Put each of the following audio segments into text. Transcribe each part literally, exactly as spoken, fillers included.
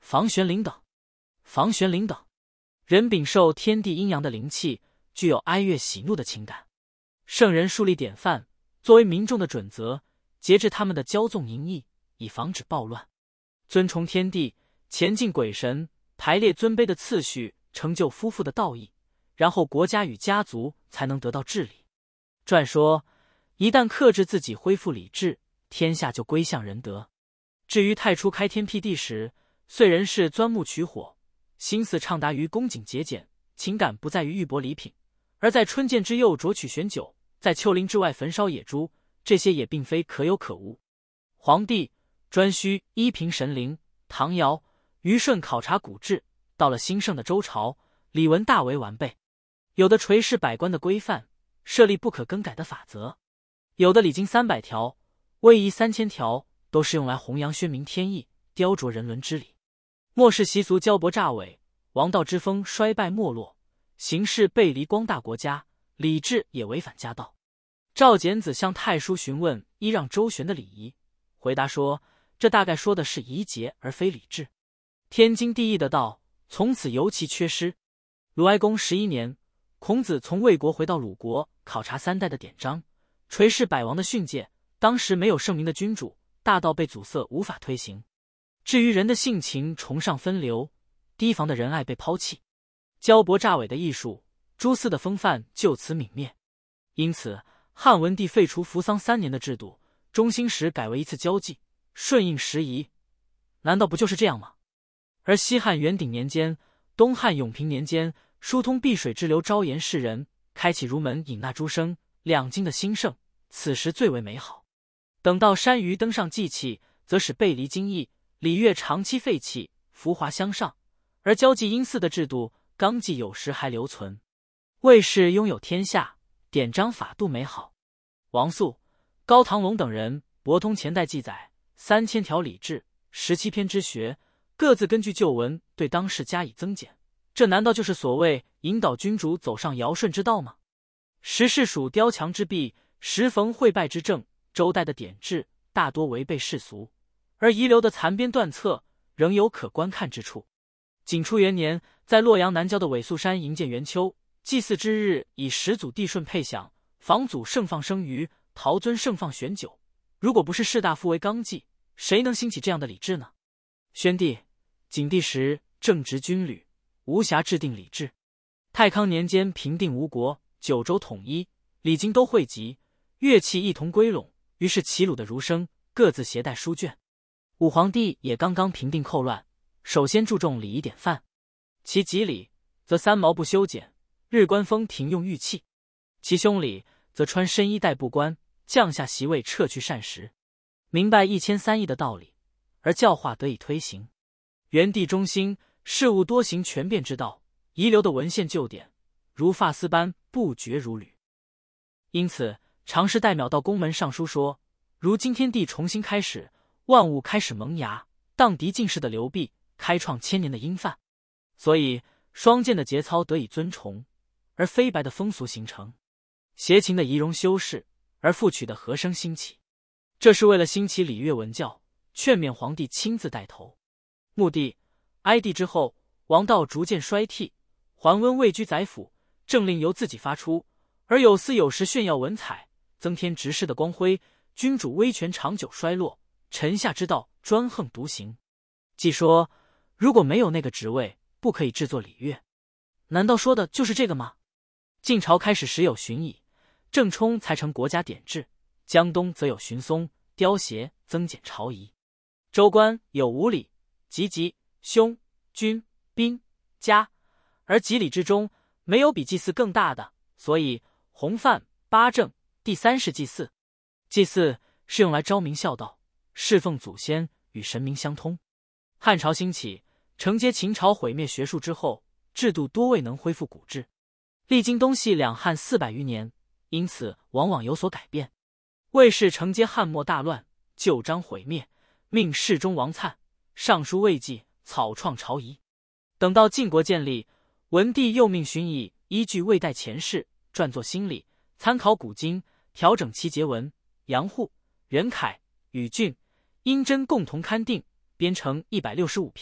房玄龄等。房玄龄等人禀受天地阴阳的灵气，具有哀悦喜怒的情感。圣人树立典范，作为民众的准则，节制他们的骄纵淫逸，以防止暴乱。尊崇天地，前进鬼神，排列尊卑的次序，成就夫妇的道义，然后国家与家族才能得到治理。传说，一旦克制自己，恢复理智，天下就归向仁德。至于太初开天辟地时，遂人士钻木取火，心思畅达于恭谨节俭，情感不在于玉帛礼品，而在春见之右酌取玄酒，在丘陵之外焚烧野猪，这些也并非可有可无。皇帝专需依凭神灵，唐尧、虞舜考察古制，到了兴盛的周朝，礼文大为完备。有的垂视百官的规范，设立不可更改的法则；有的礼经三百条，威仪三千条，都是用来弘扬宣明天意，雕琢人伦之理。末世习俗骄薄诈伪，王道之风衰败没落，形势背离光大国家，礼制也违反家道。赵简子向太叔询问揖让周旋的礼仪，回答说，这大概说的是仪节而非礼制。天经地义的道从此尤其缺失。鲁哀公十一年，孔子从魏国回到鲁国，考察三代的典章，垂视百王的训诫。当时没有圣明的君主，大道被阻塞，无法推行。至于人的性情，崇尚分流，提防的仁爱被抛弃，骄薄诈伪的艺术，诸司的风范就此泯灭。因此汉文帝废除服丧三年的制度，中兴时改为一次交际，顺应时宜。难道不就是这样吗？而西汉元鼎年间、东汉永平年间，疏通碧水之流，招言世人，开启儒门，引纳诸生，两京的兴盛，此时最为美好。等到山虞登上祭器，则使背离经义，礼乐长期废弃，浮华相上，而交际阴祀的制度，纲纪有时还留存。魏氏拥有天下，典章法度美好。王肃、高唐龙等人博通前代记载，三千条礼制，十七篇之学，各自根据旧文对当世加以增减。这难道就是所谓引导君主走上尧舜之道吗？时事属雕墙之壁，时逢会败之政，周代的典制大多违背世俗，而遗留的残编断册仍有可观看之处。景初元年，在洛阳南郊的尾素山营建元丘，祭祀之日，以始祖帝舜配享，房祖盛放生鱼，陶尊盛放玄酒。如果不是士大夫为纲纪，谁能兴起这样的礼制呢？宣帝、景帝时正直军旅，无暇制定礼制。太康年间平定吴国，九州统一，礼经都汇集，乐器一同归拢，于是齐鲁的儒生各自携带书卷。武皇帝也刚刚平定寇乱，首先注重礼仪典范。其吉礼，则三毛不修剪，日官封停用玉器；其凶礼，则穿深衣戴布冠，降下席位，撤去膳食。明白一千三义的道理，而教化得以推行。元帝中兴，事务多行权变之道，遗留的文献旧典，如发丝般不绝如缕。因此常侍戴邈到宫门上书说，如今天地重新开始，万物开始萌芽，荡涤尽世的流弊，开创千年的阴范。所以双剑的节操得以尊崇，而飞白的风俗形成；邪情的仪容修饰，而赋曲的和声兴起。这是为了兴起礼乐文教，劝勉皇帝亲自带头。穆帝、哀帝之后，王道逐渐衰替，桓温位居宰辅，政令由自己发出，而有司有时炫耀文采，增添执事的光辉，君主威权长久衰落，臣下之道专横独行。既说如果没有那个职位，不可以制作礼乐，难道说的就是这个吗？晋朝开始时有荀彧、郑冲才成国家典制，江东则有荀松、刁协增减朝仪。州官有五礼：吉吉、凶、君、宾、嘉，而吉礼之中没有比祭祀更大的，所以弘范、八正、第三是祭祀。祭祀是用来昭明孝道，侍奉祖先，与神明相通。汉朝兴起，承接秦朝毁灭学术之后，制度多未能恢复古制，历经东西两汉四百余年，因此往往有所改变。魏氏承接汉末大乱，旧章毁灭，命世中王粲、尚书魏纪草创朝仪。等到晋国建立，文帝又命荀彧依据魏代前世撰作新礼，参考古今，调整其节文。杨户、任恺、宇峻、殷真共同勘定，编成一百六十五篇，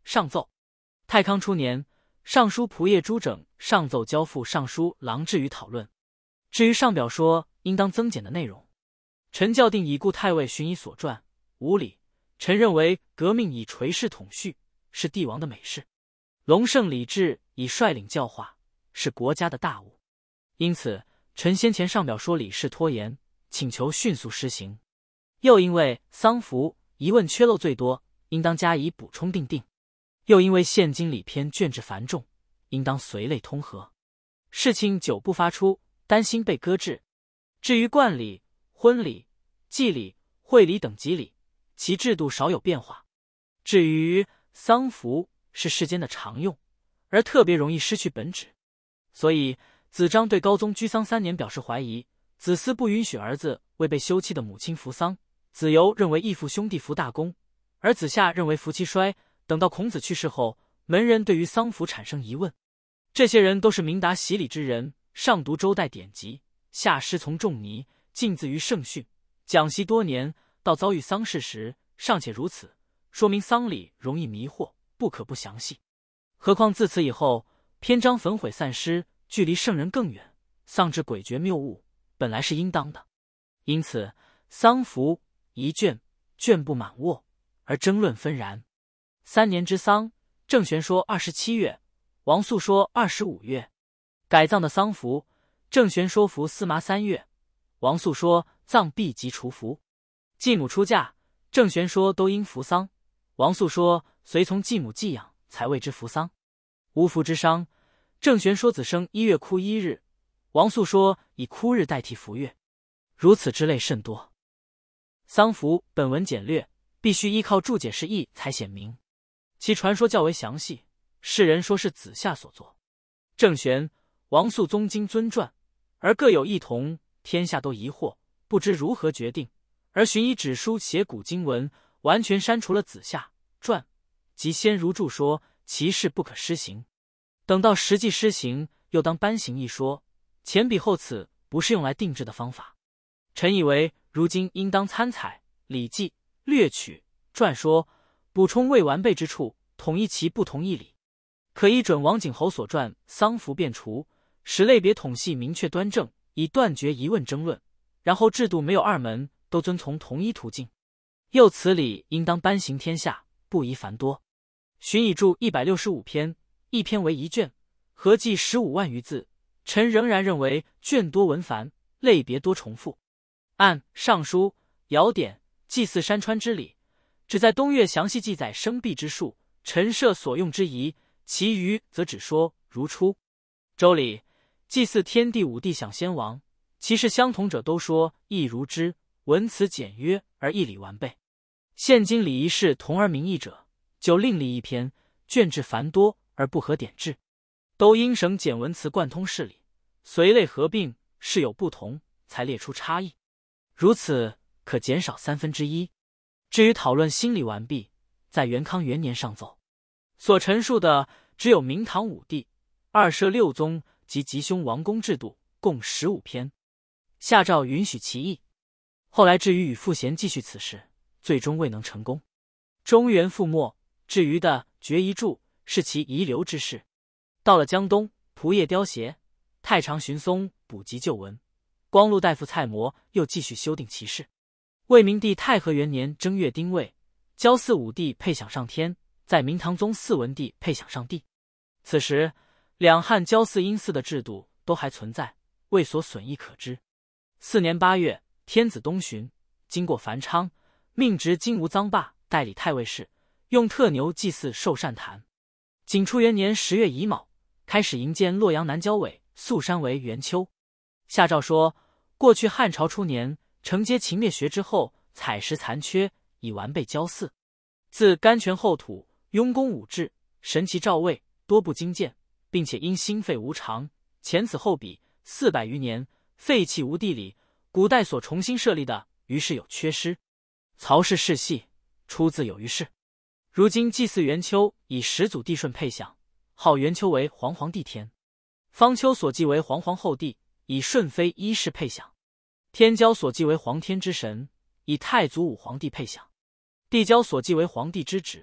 上奏。太康初年，尚书仆射朱整上奏交付尚书郎至于讨论。至于上表说应当增减的内容，臣校定已故太尉寻以所传无礼。臣认为革命以垂世统序，是帝王的美事；隆盛礼制以率领教化，是国家的大务。因此，臣先前上表说礼事拖延，请求迅速施行。又因为丧服疑问缺漏最多，应当加以补充订定；又因为现今礼篇卷帙繁重，应当随类通和。事情久不发出，担心被搁置。至于冠礼、婚礼、祭礼、会礼等吉礼，其制度少有变化。至于丧服，是世间的常用，而特别容易失去本旨。所以子张对高宗居丧三年表示怀疑，子思不允许儿子为被休妻的母亲服丧，子由认为义父兄弟服大功，而子夏认为服妻衰。等到孔子去世后，门人对于丧服产生疑问。这些人都是明达习礼之人，上读周代典籍，下师从仲尼，进自于圣训，讲习多年，到遭遇丧事时尚且如此，说明丧礼容易迷惑，不可不详细。何况自此以后，篇章焚毁散失，距离圣人更远，丧之诡谲谬误，本来是应当的。因此丧服一卷，卷不满卧，而争论纷然。三年之丧，郑玄说二十七月，王肃说二十五月。改葬的丧服，郑玄说服司麻三月，王肃说葬毕即除服。继母出嫁，郑玄说都应服丧，王肃说随从继母寄养，才谓之服丧。无服之丧，郑玄说子生一月哭一日，王肃说以哭日代替服月。如此之类甚多。丧服本文简略，必须依靠注解释义才显明。其传说较为详细，世人说是子夏所作。郑玄、王肃宗经尊传，而各有异同，天下都疑惑，不知如何决定。而荀以纸书写古经文，完全删除了子夏传及先儒著说，其事不可施行。等到实际施行，又当颁行一说，前比后此，不是用来定制的方法。臣以为如今应当参采《礼记》略取传说，补充未完备之处，统一其不同义理。可依准王景侯所传丧服变除，使类别统系明确端正，以断绝疑问争论。然后制度没有二门，都遵从同一途径。又此理应当颁行天下，不宜繁多。荀以著一百六十五篇，一篇为一卷，合计十五万余字。臣仍然认为卷多文繁，类别多重复。按《尚书》尧典祭祀山川之礼，只在东岳详细记载生毕之数，陈设所用之仪，其余则只说如出。周礼祭祀天地五帝享先王，其事相同者都说亦如之，文辞简约而义理完备。现今礼仪事同而明义者，就另立一篇，卷帙繁多而不合典制，都应省简文辞贯通事理，随类合并，事有不同，才列出差异。如此可减少三分之一。至于讨论心理完毕，在元康元年上奏。所陈述的只有明唐五帝、二摄六宗及吉凶王公制度，共十五篇。下诏允许其意。后来至于与傅贤继续此事，最终未能成功。中原覆没，至于的决遗著是其遗留之事。到了江东，仆射刁协、太常荀松补集旧文，光禄大夫蔡模又继续修订其事。魏明帝太和元年正月丁未，交祀武帝配享上天，在明堂宗祀文帝配享上帝。此时两汉交祀因祀的制度都还存在，未所损益可知。四年八月，天子东巡，经过繁昌，命职金吾臧霸代理太尉事，用特牛祭祀寿善坛。景初元年十月乙卯，开始营建洛阳南郊尾宿山为元丘。下诏说，过去汉朝初年承接秦灭学之后，采石残缺，以完备交祀。自甘泉后土，雍公武制，神奇照位，多不精建，并且因心肺无常，前此后彼四百余年，废弃无地理。古代所重新设立的，于是有缺失。曹氏世系出自有于事。如今祭祀元丘，以始祖帝舜配享，号元丘为皇皇帝天。方丘所祭为皇皇后帝，以顺妃一世配享。天骄所祭为皇天之神，以太祖武皇帝配享。地骄所祭为皇帝之旨，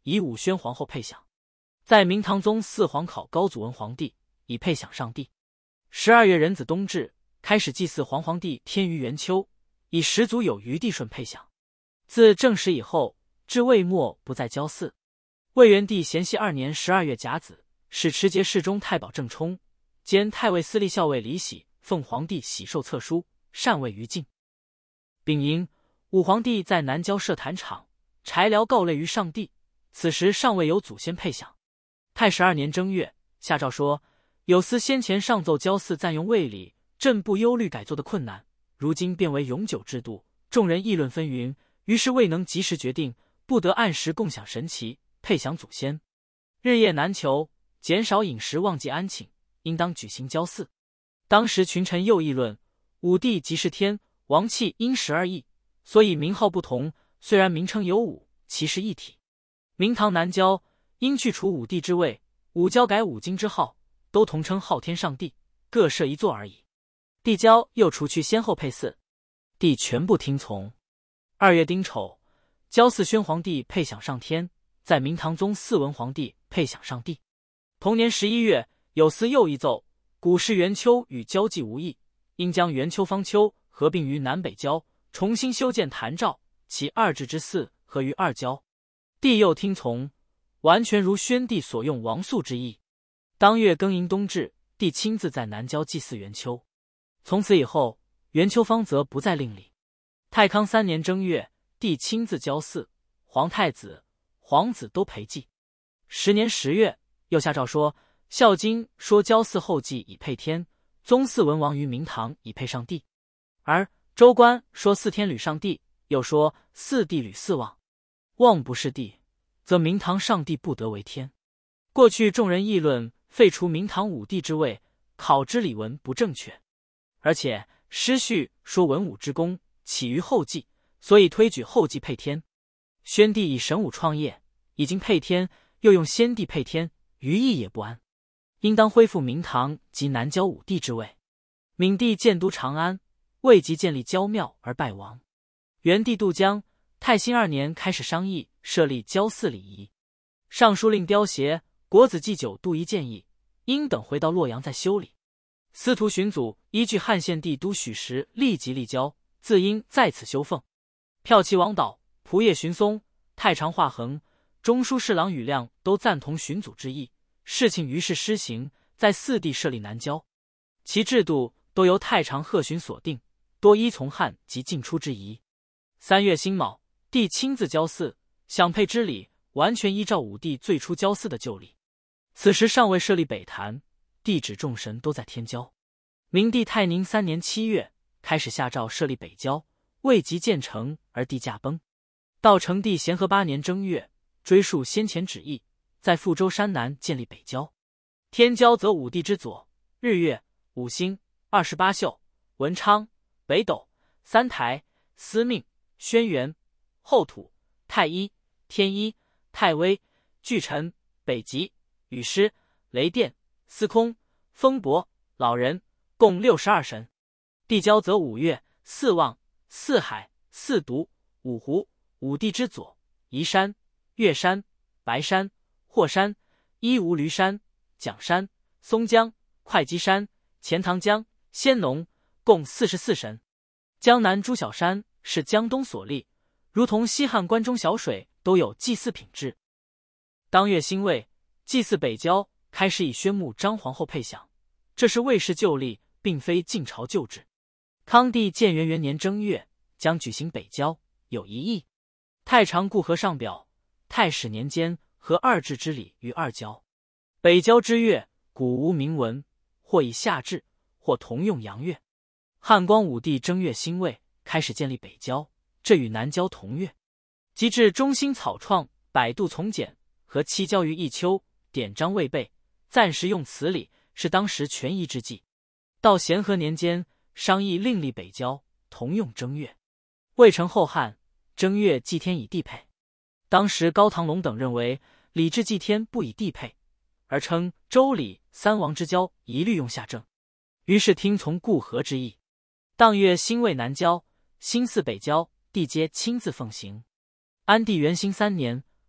以武宣皇后配享。在明唐宗四皇考高祖文皇帝，以配享上帝。十二月壬子冬至，开始祭祀皇皇帝天于元秋，以始祖有余帝舜配享。自正始以后，至魏末不再交祀。魏元帝咸熙二年十二月甲子，使持节侍中太保郑冲兼太尉司隶校尉李喜奉皇帝喜寿册书，禅位于境。丙寅，武皇帝在南郊设坛场，柴寮告类于上帝，此时尚未有祖先配享。太始二年正月，下诏说：有司先前上奏交祀暂用魏礼，朕不忧虑改作的困难，如今变为永久制度，众人议论纷纭，于是未能及时决定，不得按时共享神奇，配享祖先。日夜难求，减少饮食，忘记安寝，应当举行交祀。当时群臣又议论，武帝即是天，王气因时而异，所以名号不同，虽然名称有武，其实一体。明唐南郊因去除武帝之位，武郊改武经之号，都同称昊天上帝，各设一座而已。帝郊又除去先后配祀，帝全部听从。二月丁丑，交祀宣皇帝配享上天，在明唐宗四文皇帝配享上帝。同年十一月，有司又议奏，古时元丘与郊祭无异，应将元丘方丘合并于南北郊，重新修建坛诏，其二至之祀合于二郊。帝又听从，完全如宣帝所用王肃之意。当月庚寅冬至，帝亲自在南郊祭祀元丘。从此以后，元丘方则不再另立。太康三年正月，帝亲自交祀，皇太子、皇子都陪祭。十年十月，又下诏说：孝经说交祀后祭以配天，宗四文王于明堂以配上帝，而周官说四天履上帝，又说四帝履四望。望不是帝，则明堂上帝不得为天。过去众人议论废除明堂武帝之位，考之礼文不正确，而且师序说文武之功起于后继，所以推举后继配天。宣帝以神武创业，已经配天，又用先帝配天，余意也不安，应当恢复明堂及南郊武帝之位。闵帝建都长安，未及建立郊庙而败亡。元帝渡江，太兴二年开始商议设立交祀礼仪。尚书令刁协、国子祭酒杜仪建议，应等回到洛阳再修理。司徒荀祖依据汉献帝都许时立即立交，自应在此修奉。骠骑王导、仆射荀松、太常华衡、中书侍郎宇亮都赞同荀祖之意，事情于是施行，在四地设立南郊，其制度都由太常贺荀所定，多依从汉及进出之仪。三月辛卯，帝亲自交祀，享配之礼完全依照武帝最初交祀的旧例。此时尚未设立北坛，帝旨众神都在天郊。明帝泰宁三年七月，开始下诏设立北郊，未及建成而帝驾崩。到成帝咸和八年正月，追溯先前旨意，在富州山南建立北郊。天郊则武帝之左，日月、五星、二十八宿、文昌、北斗、三台、司命、轩辕、后土、太一、天一、太微、巨臣、北极、雨师、雷电、司空、风伯、老人，共六十二神。地郊则五岳、四望、四海、四渎、五湖。武帝之左，宜山、岳山、白山、霍山、伊吾驴山、蒋山、松江、会稽山、钱塘江、仙农，共四十四神。江南诸小山是江东所立，如同西汉关中小水都有祭祀品质。当月辛未，祭祀北郊，开始以宣穆张皇后配享，这是魏氏旧例，并非晋朝旧制。康帝建元元年正月，将举行北郊，有一议。太常固和上表，太始年间合二制之礼于二郊。北郊之月，古无明文，或以夏至，或同用阳月。汉光武帝正月辛未，开始建立北郊，这与南郊同月。及至中兴草创，百度从简，和七郊于一丘，典章未备，暂时用此礼，是当时权宜之计。到咸和年间，商议另立北郊，同用正月。魏成后汉，正月祭天以地配。当时高唐龙等认为礼制祭天不以地配，而称周礼三王之交一律用夏正，于是听从固和之意。当月辛未南郊，辛巳北郊，帝皆亲自奉行。安帝元兴三年，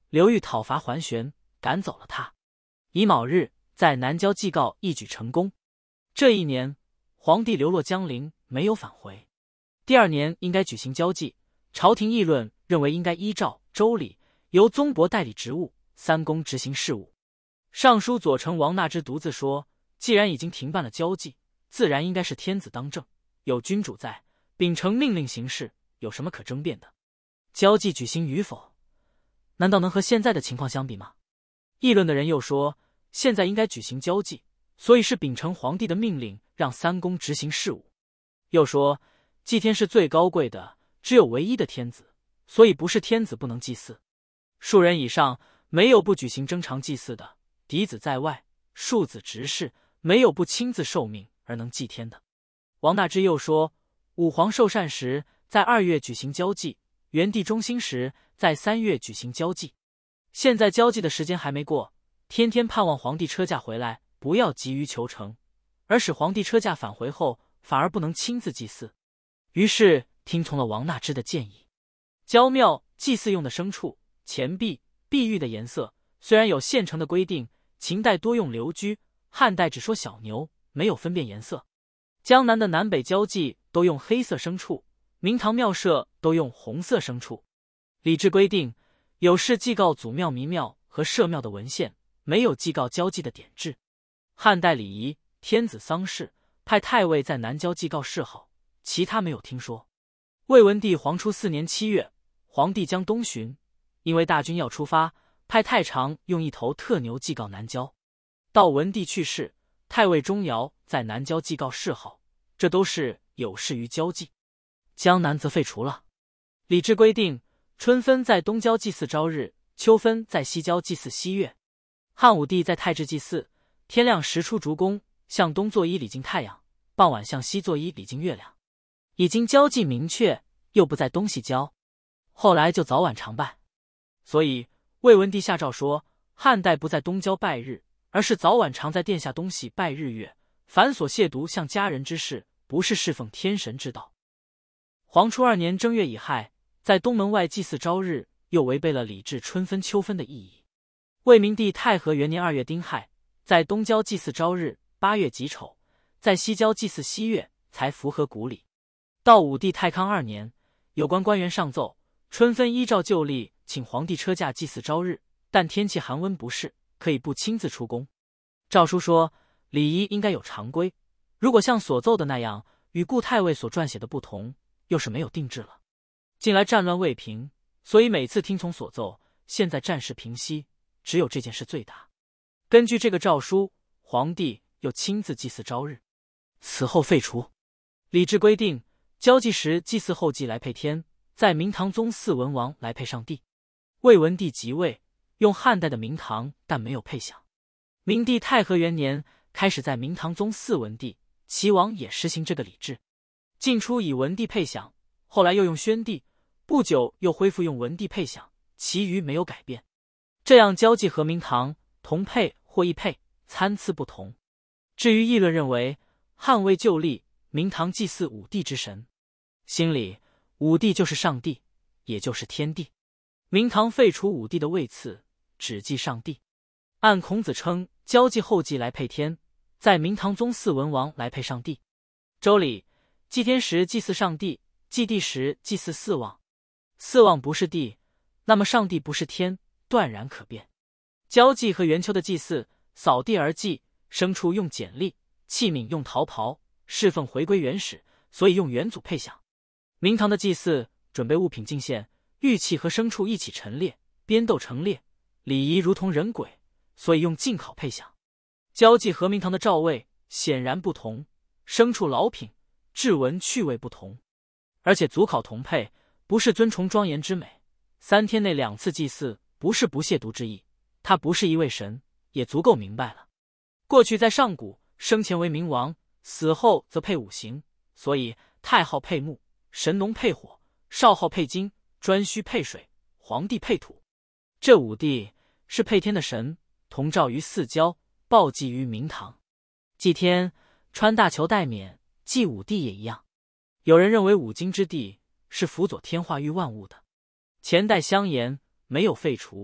刘裕讨伐桓玄，赶走了他。乙卯日，在南郊祭告一举成功。这一年，皇帝流落江陵，没有返回。第二年应该举行交际，朝廷议论认为应该依照周礼，由宗伯代理职务，三公执行事务。尚书左丞王纳之独自说，既然已经停办了交际，自然应该是天子当政，有君主在，秉承命令行事，有什么可争辩的？交际举行与否，难道能和现在的情况相比吗？议论的人又说，现在应该举行交际，所以是秉承皇帝的命令，让三公执行事务。又说，祭天是最高贵的，只有唯一的天子，所以不是天子不能祭祀。数人以上，没有不举行征常祭祀的；嫡子在外，庶子执事，没有不亲自受命而能祭天的。王纳之又说，武皇受禅时，在二月举行交际；元帝中兴时，在三月举行交际。现在交际的时间还没过，天天盼望皇帝车驾回来，不要急于求成，而使皇帝车驾返回后，反而不能亲自祭祀。于是听从了王纳之的建议。郊庙祭祀用的牲畜、钱币、碧玉的颜色，虽然有现成的规定，秦代多用鎏驹，汉代只说小牛，没有分辨颜色。江南的南北交际都用黑色牲畜，明堂庙舍都用红色牲畜。礼制规定，有是祭告祖庙、弥庙和社庙的文献，没有祭告交际的典制。汉代礼仪，天子丧事，派太尉在南郊祭告谥号，其他没有听说。魏文帝黄初四年七月，皇帝将东巡，因为大军要出发，派太常用一头特牛祭告南郊。到文帝去世，太尉钟繇在南郊祭告谥号，这都是有事于交际。江南则废除了。礼制规定，春分在东郊祭祀朝日，秋分在西郊祭祀西月。汉武帝在太治祭祀，天亮时出烛宫，向东作揖礼敬太阳，傍晚向西作揖礼敬月亮。已经交际明确，又不在东西郊，后来就早晚常拜。所以魏文帝下诏说，汉代不在东郊拜日，而是早晚常在殿下东西拜日月，凡所亵渎向家人之事，不是侍奉天神之道。黄初二年正月乙亥，在东门外祭祀朝日，又违背了礼制春分秋分的意义。魏明帝太和元年二月丁亥，在东郊祭祀朝日，八月己丑，在西郊祭祀西月，才符合古礼。到武帝太康二年，有关官员上奏，春分依照旧例请皇帝车驾祭祀朝日，但天气寒温不适，可以不亲自出宫。诏书说，礼仪应该有常规，如果像所奏的那样，与顾太尉所撰写的不同，又是没有定制了。近来战乱未平，所以每次听从所奏，现在战事平息，只有这件事最大。根据这个诏书，皇帝又亲自祭祀朝日，此后废除。礼制规定，交际时祭祀后祭来配天，在明堂宗祀文王来配上帝。魏文帝即位，用汉代的明堂，但没有配享。明帝太和元年开始在明堂宗祀文帝，齐王也实行这个礼制。晋初以文帝配享，后来又用宣帝，不久又恢复用文帝配享，其余没有改变。这样交际和明堂同配或异配，参差不同。至于议论认为，汉魏旧例，明堂祭祀五帝之神，心里五帝就是上帝，也就是天地。明堂废除五帝的位次，只祭上帝。按孔子称交际后祭来配天，在明堂宗祀文王来配上帝。周礼，祭天时祭祀上帝，祭地时祭祀四望。四望不是地，那么上帝不是天，断然可辨。交际和元秋的祭祀，扫地而祭，牲畜用简历，器皿用陶刨，侍奉回归原始，所以用元祖配享。明堂的祭祀，准备物品进献，玉器和牲畜一起陈列，编斗成列，礼仪如同人鬼，所以用进考配享。交际和明堂的诏位显然不同，牲畜老品、制文趣味不同，而且祖考同配，不是尊崇庄严之美。三天内两次祭祀，不是不亵渎之意，他不是一位神，也足够明白了。过去在上古，生前为明王，死后则配五行，所以太昊配木，神农配火，少昊配金，颛顼配水，黄帝配土。这五帝是配天的神，同照于四郊，报祭于明堂。祭天穿大裘戴冕，祭五帝也一样。有人认为五经之帝是辅佐天化育万物的。前代相言没有废除，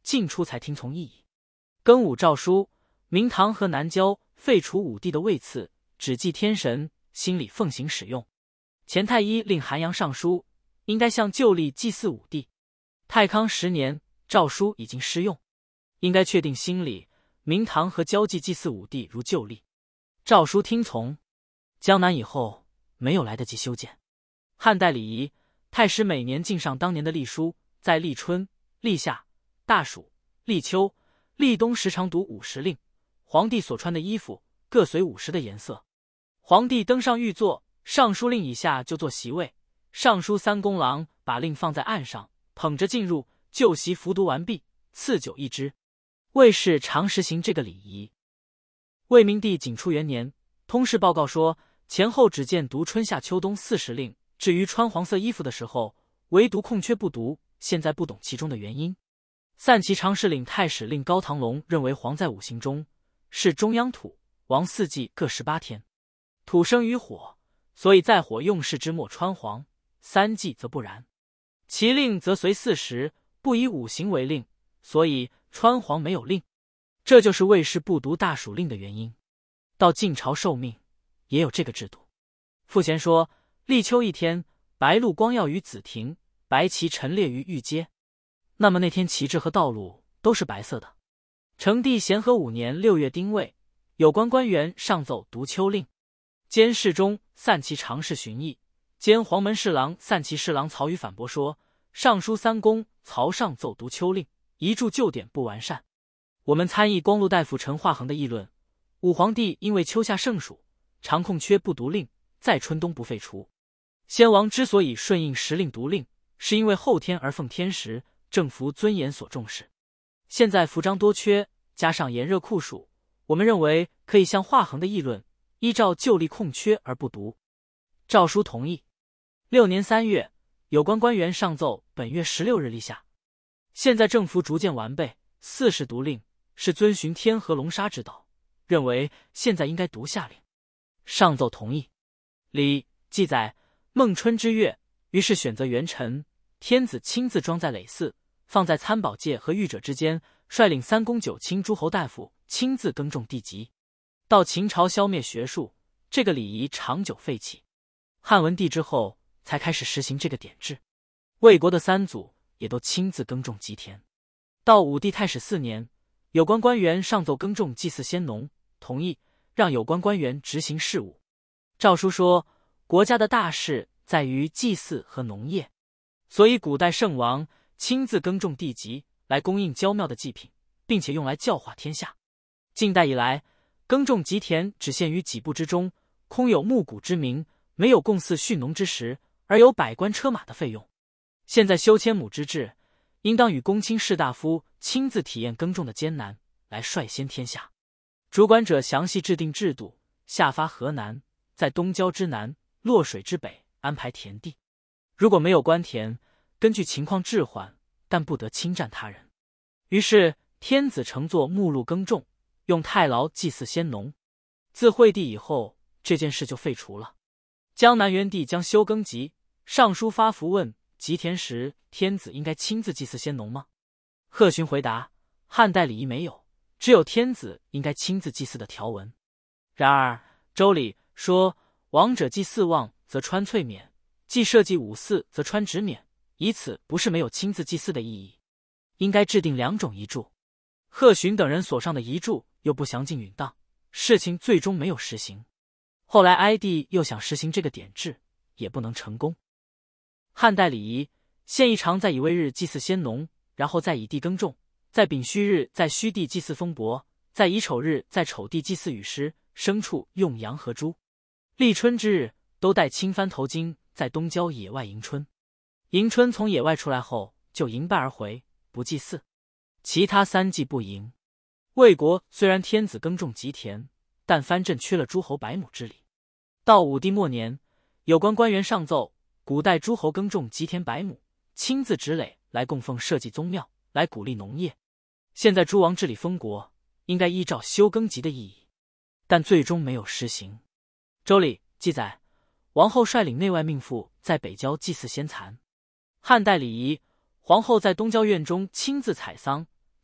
进出才听从意义。庚午诏书，明唐和南郊废除武帝的位次，只祭天神，心里奉行使用。前太医令韩阳上书，应该向旧历祭祀武帝。太康十年，诏书已经适用，应该确定新历，明唐和交际祭祀武帝如旧历。诏书听从。江南以后没有来得及修建。汉代礼仪，太师每年敬上当年的历书，在立春、立夏、大暑、立秋、立冬时常读五十令。皇帝所穿的衣服各随五十的颜色。皇帝登上御座，尚书令以下就坐席位，尚书三公郎把令放在案上，捧着进入，就席服读完毕，赐酒一之。魏氏常实行这个礼仪。魏明帝景初元年，通事报告说，前后只见读春夏秋冬四十令，至于穿黄色衣服的时候，唯独空缺不读，现在不懂其中的原因。散骑常侍领太史令高唐龙认为黄在五行中，是中央土王四季各十八天，土生于火，所以在火用事之末穿黄，三季则不然。其令则随四时，不以五行为令，所以穿黄没有令。这就是魏氏不读大暑令的原因。到晋朝受命也有这个制度。傅贤说，立秋一天，白露光耀于紫亭，白旗陈列于御街。那么那天旗帜和道路都是白色的。成帝咸和五年六月丁未，有关官员上奏读秋令，兼侍中散骑常侍荀彧兼黄门侍郎散骑侍郎曹宇反驳说，尚书三公曹上奏读秋令，一注旧典不完善。我们参议光禄大夫陈化衡的议论，武皇帝因为秋夏盛暑，常空缺不读令，在春冬不废除。先王之所以顺应时令读令，是因为后天而奉天时，政服尊严所重视。现在服章多缺，加上炎热酷暑，我们认为可以像化衡的议论，依照旧历空缺而不读。诏书同意。六年三月，有关官员上奏本月十六日立夏。现在政府逐渐完备，四时读令是遵循天河龙沙之道，认为现在应该读夏令。上奏同意。礼记载孟春之月，于是选择元辰，天子亲自装在耒耜，放在参宝界和御者之间，率领三公九卿诸侯大夫亲自耕种地瘠。到秦朝消灭学术，这个礼仪长久废弃。汉文帝之后才开始实行这个典制。魏国的三祖也都亲自耕种瘠田。到武帝太始四年，有关官员上奏耕种祭祀先农，同意让有关官员执行事务。诏书说，国家的大事在于祭祀和农业，所以古代圣王亲自耕种地瘠来供应娇妙的祭品，并且用来教化天下。近代以来，耕种瘠田只限于几步之中，空有募谷之名，没有供祀畜农之实，而有百官车马的费用。现在修千亩之制，应当与公卿士大夫亲自体验耕种的艰难，来率先天下。主管者详细制定制度，下发河南，在东郊之南、洛水之北安排田地。如果没有官田，根据情况置换，但不得侵占他人。于是天子乘坐木鹿耕种，用太牢祭祀先农。自惠帝以后，这件事就废除了。江南元帝将修耕瘠，上书发符问瘠田时，天子应该亲自祭祀先农吗？贺询回答，汉代礼仪没有，只有天子应该亲自祭祀的条文。然而周礼说，王者祭四望则穿翠冕，祭社稷五祀则穿直冕，以此不是没有亲自祭祀的意义，应该制定两种遗嘱。贺询等人所上的遗嘱又不详尽允当，事情最终没有实行。后来哀帝又想实行这个典制，也不能成功。汉代礼仪，现一常在乙未日祭祀先农，然后在乙地耕种，在丙戌日在戌地祭祀丰伯，在乙丑日在丑地祭祀雨师，牲畜用羊和猪。立春之日都戴青帆头巾，在东郊野外迎春。迎春从野外出来后，就迎拜而回，不祭祀。其他三祭不迎。魏国虽然天子耕种瘠田，但藩镇缺了诸侯百亩之礼。到武帝末年，有关官员上奏，古代诸侯耕种瘠田百亩，亲自植垒来供奉社稷宗庙，来鼓励农业。现在诸王治理封国，应该依照休耕瘠的意义，但最终没有实行。周礼记载，王后率领内外命妇在北郊祭祀先蚕。汉代礼仪，皇后在东郊院中亲自采桑，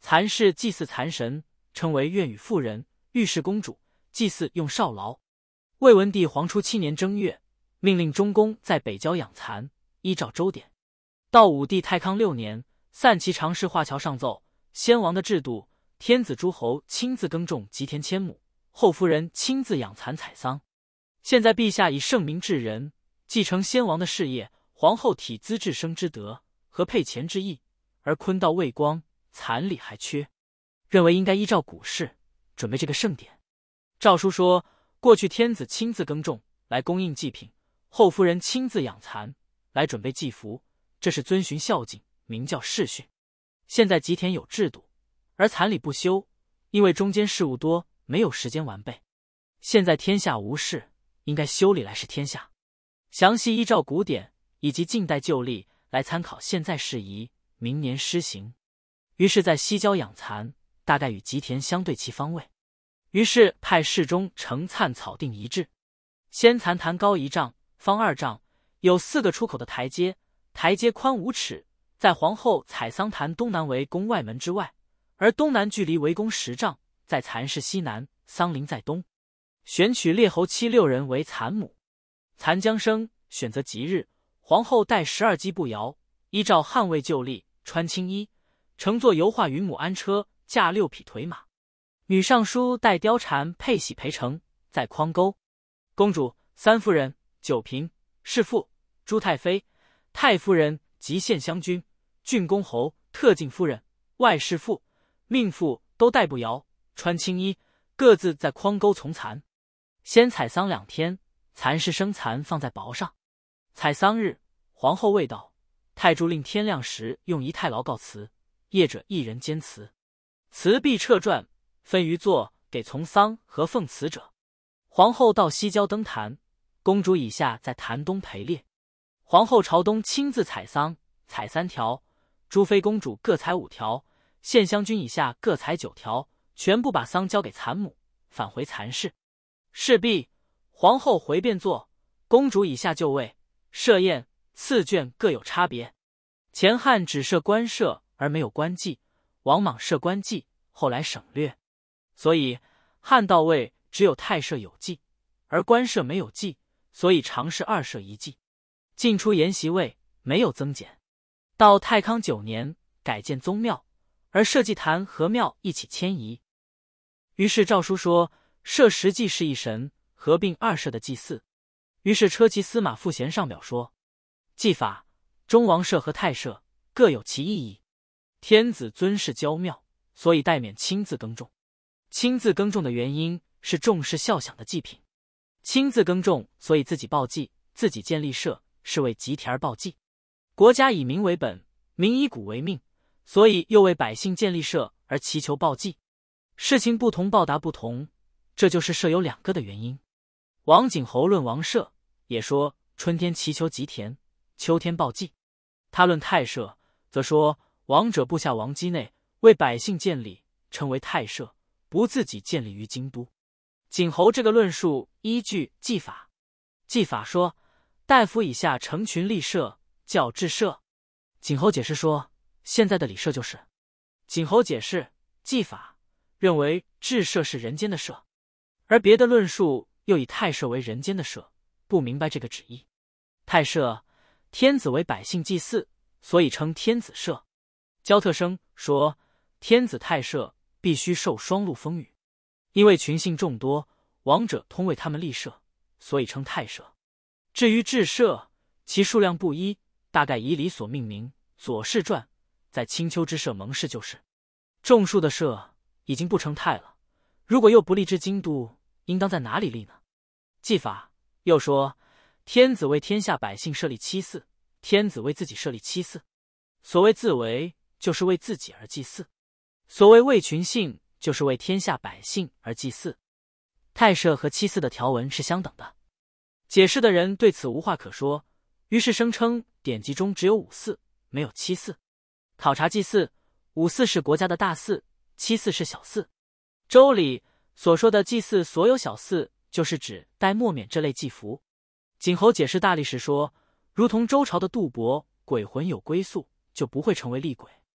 蚕氏祭祀蚕神，称为愿与妇人、御史公主，祭祀用少劳。魏文帝黄初七年正月，命令中宫在北郊养蚕，依照周典。到武帝太康六年，散骑常侍华侨上奏，先王的制度，天子诸侯亲自耕种吉田千亩，后夫人亲自养蚕采桑。现在陛下以圣明治人，继承先王的事业，皇后体资治生之德和配前之意，而坤道未光，蚕礼还缺，认为应该依照古事准备这个盛典。诏书说，过去天子亲自耕种来供应祭品，后夫人亲自养蚕来准备祭服，这是遵循孝敬，名叫世训。现在吉田有制度，而蚕礼不修，因为中间事务多，没有时间完备。现在天下无事，应该修理来示天下。详细依照古典以及近代旧例来参考现在事宜，明年施行。于是在西郊养蚕，大概与吉田相对其方位。于是派侍中乘蚕草定一制，先蚕坛高一丈，方二丈，有四个出口的台阶，台阶宽五尺，在皇后采桑坛东南为宫外门之外，而东南距离围宫十丈，在蚕室西南，桑林在东。选取列侯七六人为蚕母。蚕将生，选择吉日，皇后带十二机步摇，依照汉魏旧例，穿青衣，乘坐油画云母鞍车，驾六匹颓马。女尚书带貂蝉配喜陪乘，在匡沟。公主、三夫人、九嫔、侍妇、朱太妃、太夫人及献香君、郡公侯、特进夫人、外侍妇、命妇都带步摇，穿青衣，各自在匡沟从蚕。先采桑两天，蚕室生蚕放在雹上。采桑日，皇后未到，太柱令天亮时用一太牢告辞，业者一人监辞，辞必撤传，分于座给从桑和奉辞者。皇后到西郊登坛，公主以下在坛东陪列。皇后朝东亲自采桑，采三条，诸妃公主各采五条，献香君以下各采九条，全部把桑交给蚕母，返回蚕室。事毕，皇后回便坐，公主以下就位。设宴赐卷各有差别，前汉只设官设而没有官妓，王莽设官妓，后来省略，所以汉到位只有太舍有妓，而官舍没有妓，所以常是二舍一妓。进出沿袭位，没有增减。到太康九年，改建宗庙，而社稷坛和庙一起迁移。于是诏书说，设实际是一神，合并二社的祭祀。于是车骑司马傅贤上表说，祭法中王社和太社各有其意义。天子尊事郊庙，所以代免亲自耕种。亲自耕种的原因是重视孝享的祭品。亲自耕种，所以自己报祭，自己建立社，是为吉田而报祭。国家以民为本，民以谷为命，所以又为百姓建立社而祈求报祭。事情不同，报答不同，这就是社有两个的原因。王景侯论王社，也说春天祈求吉田，秋天报祭。他论太社，则说王者部下王畿内，为百姓建立，称为太社，不自己建立于京都。景侯这个论述依据祭法。祭法说，大夫以下成群立社，叫治社。景侯解释说，现在的礼社就是。景侯解释祭法，认为治社是人间的社，而别的论述又以太社为人间的社，不明白这个旨意。太社，天子为百姓祭祀，所以称天子社。焦特生说，天子太社必须受双陆风雨，因为群姓众多，王者通为他们立社，所以称太社。至于治社，其数量不一，大概以礼所命名。左氏传在青丘之社盟誓就是。众数的社已经不称太了，如果又不立之京都，应当在哪里立呢？祭法又说，天子为天下百姓设立七祀，天子为自己设立七祀。所谓自为，就是为自己而祭祀；所谓为群姓，就是为天下百姓而祭祀。太社和七祀的条文是相等的。解释的人对此无话可说，于是声称典籍中只有五祀，没有七祀。考察祭祀，五祀是国家的大祀，七祀是小祀。周礼所说的祭祀所有小祀，就是指戴墨冕这类祭服。景侯解释大历时说，如同周朝的杜伯，鬼魂有归宿，就不会成为厉鬼。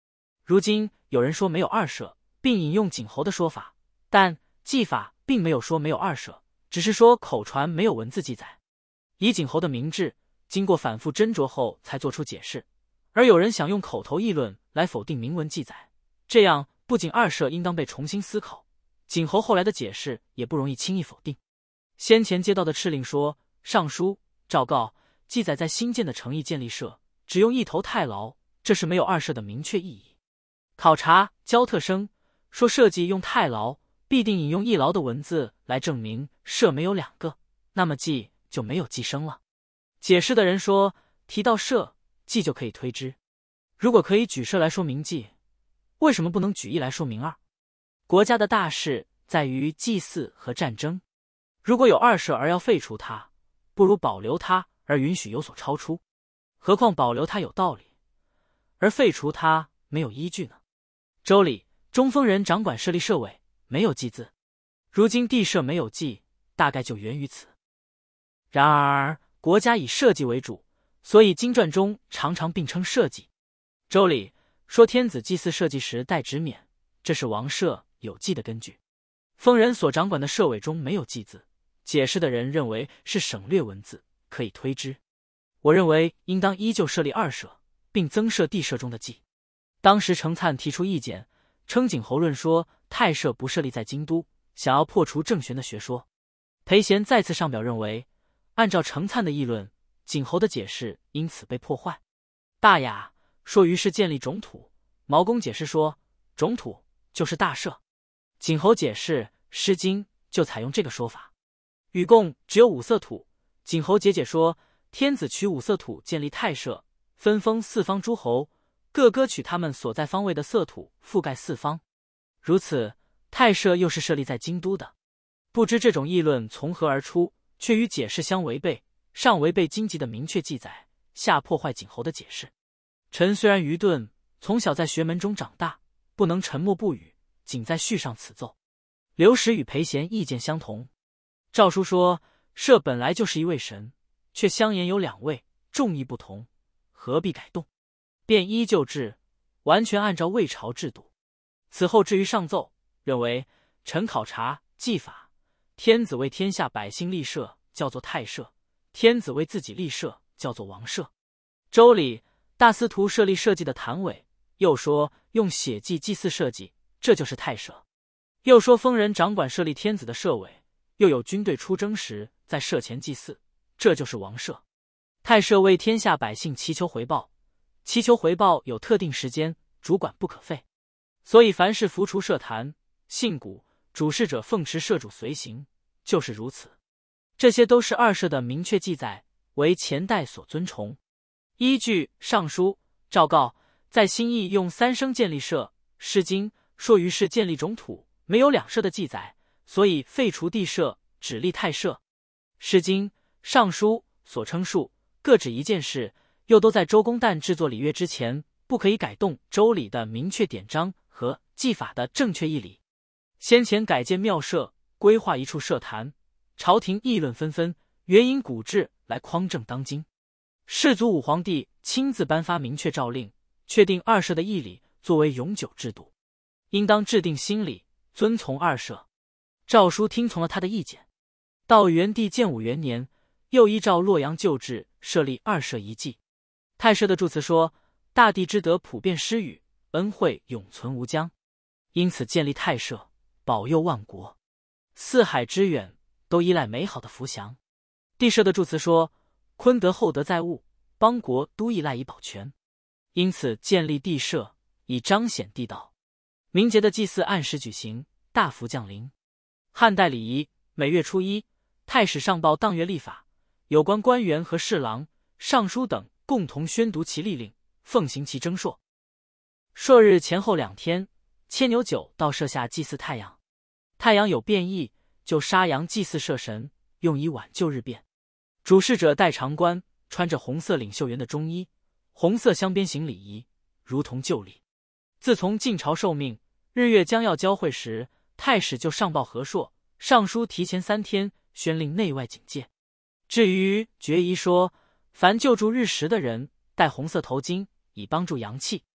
如今有人说没有二舍，并引用景侯的说法，但纪法并没有说没有二舍，只是说口传没有文字记载。以景侯的明智，经过反复斟酌后才做出解释，而有人想用口头议论来否定明文记载，这样不仅二舍应当被重新思考，景侯后来的解释也不容易轻易否定。先前接到的敕令说，尚书、诏告记载在新建的城邑建立社，只用一头太牢，这是没有二舍的明确意义。考察焦特生说社稷用太牢，必定引用一牢的文字来证明社没有两个，那么稷就没有稷生了。解释的人说，提到社，稷就可以推之。如果可以举社来说明稷，为什么不能举义来说明二？国家的大事在于祭祀和战争，如果有二舍而要废除它，不如保留它而允许有所超出。何况保留它有道理，而废除它没有依据呢？周礼中封人掌管设立社委，没有祭字，如今地社没有祭，大概就源于此。然而国家以社稷为主，所以经传中常常并称社稷。周礼说天子祭祀社稷时带直冕，这是王社有祭的根据。封人所掌管的社委中没有祭字，解释的人认为是省略文字，可以推之。我认为应当依旧设立二舍，并增设地社中的祭。当时程粲提出意见，称景侯论说太社不设立在京都，想要破除郑玄的学说。裴贤再次上表认为，按照程粲的议论，景侯的解释因此被破坏。大雅说于是建立种土，毛公解释说种土就是大社。景侯解释《诗经》就采用这个说法。禹贡只有五色土，景侯解解说天子取五色土建立太社，分封四方诸侯，各割取他们所在方位的色土，覆盖四方。如此，太社又是设立在京都的。不知这种议论从何而出，却与解释相违背，上违背经籍的明确记载，下破坏景侯的解释。臣虽然愚钝，从小在学门中长大，不能沉默不语，仅在序上此奏。刘石与裴贤意见相同。诏书说社本来就是一位神，却相言有两位，众议不同，何必改动？便依旧制，完全按照魏朝制度。此后至于上奏，认为臣考察纪法，天子为天下百姓立社叫做太社，天子为自己立社叫做王社。周礼大司徒设立社稷的坛委，又说用血祭祭祀社稷，这就是太社。又说封人掌管设立天子的社委，又有军队出征时在社前祭祀，这就是王社。太社为天下百姓祈求回报，祈求回报有特定时间，主管不可废。所以凡是服除社坛、信古、主事者奉持社主随行，就是如此。这些都是二社的明确记载，为前代所尊崇。依据《尚书》诏告，在新邑用三声建立社，《诗经》说于是建立种土，没有两社的记载，所以废除地社，只立太社。《诗经》《尚书》所称数，各指一件事，又都在周公旦制作礼乐之前，不可以改动周礼的明确典章和纪法的正确义理。先前改建庙社，规划一处社坛，朝廷议论纷纷，援引古制来匡正当今。世祖武皇帝亲自颁发明确诏令，确定二社的义理作为永久制度，应当制定新礼，遵从二社。诏书听从了他的意见。到元帝建武元年，又依照洛阳旧制设立二社一祭。太社的祝词说，大地之德普遍施予，恩惠永存无疆，因此建立太社，保佑万国。四海之远都依赖美好的福祥。地社的祝词说，坤德厚德载物，邦国都依赖以保全，因此建立地社，以彰显地道。名节的祭祀按时举行，大幅降临。汉代礼仪，每月初一，太史上报当月历法，有关官员和侍郎、尚书等共同宣读其历令，奉行其征朔。朔日前后两天，牵牛酒到社下祭祀太阳。太阳有变异，就杀羊祭祀社神，用以挽救日变。主事者戴长冠，穿着红色领袖员的中衣，红色镶边行礼仪，如同旧礼。自从晋朝受命，日月将要交汇时，太史就上报和朔，尚书提前三天宣令内外警戒。至于决仪说，凡救助日食的人戴红色头巾，以帮助阳气。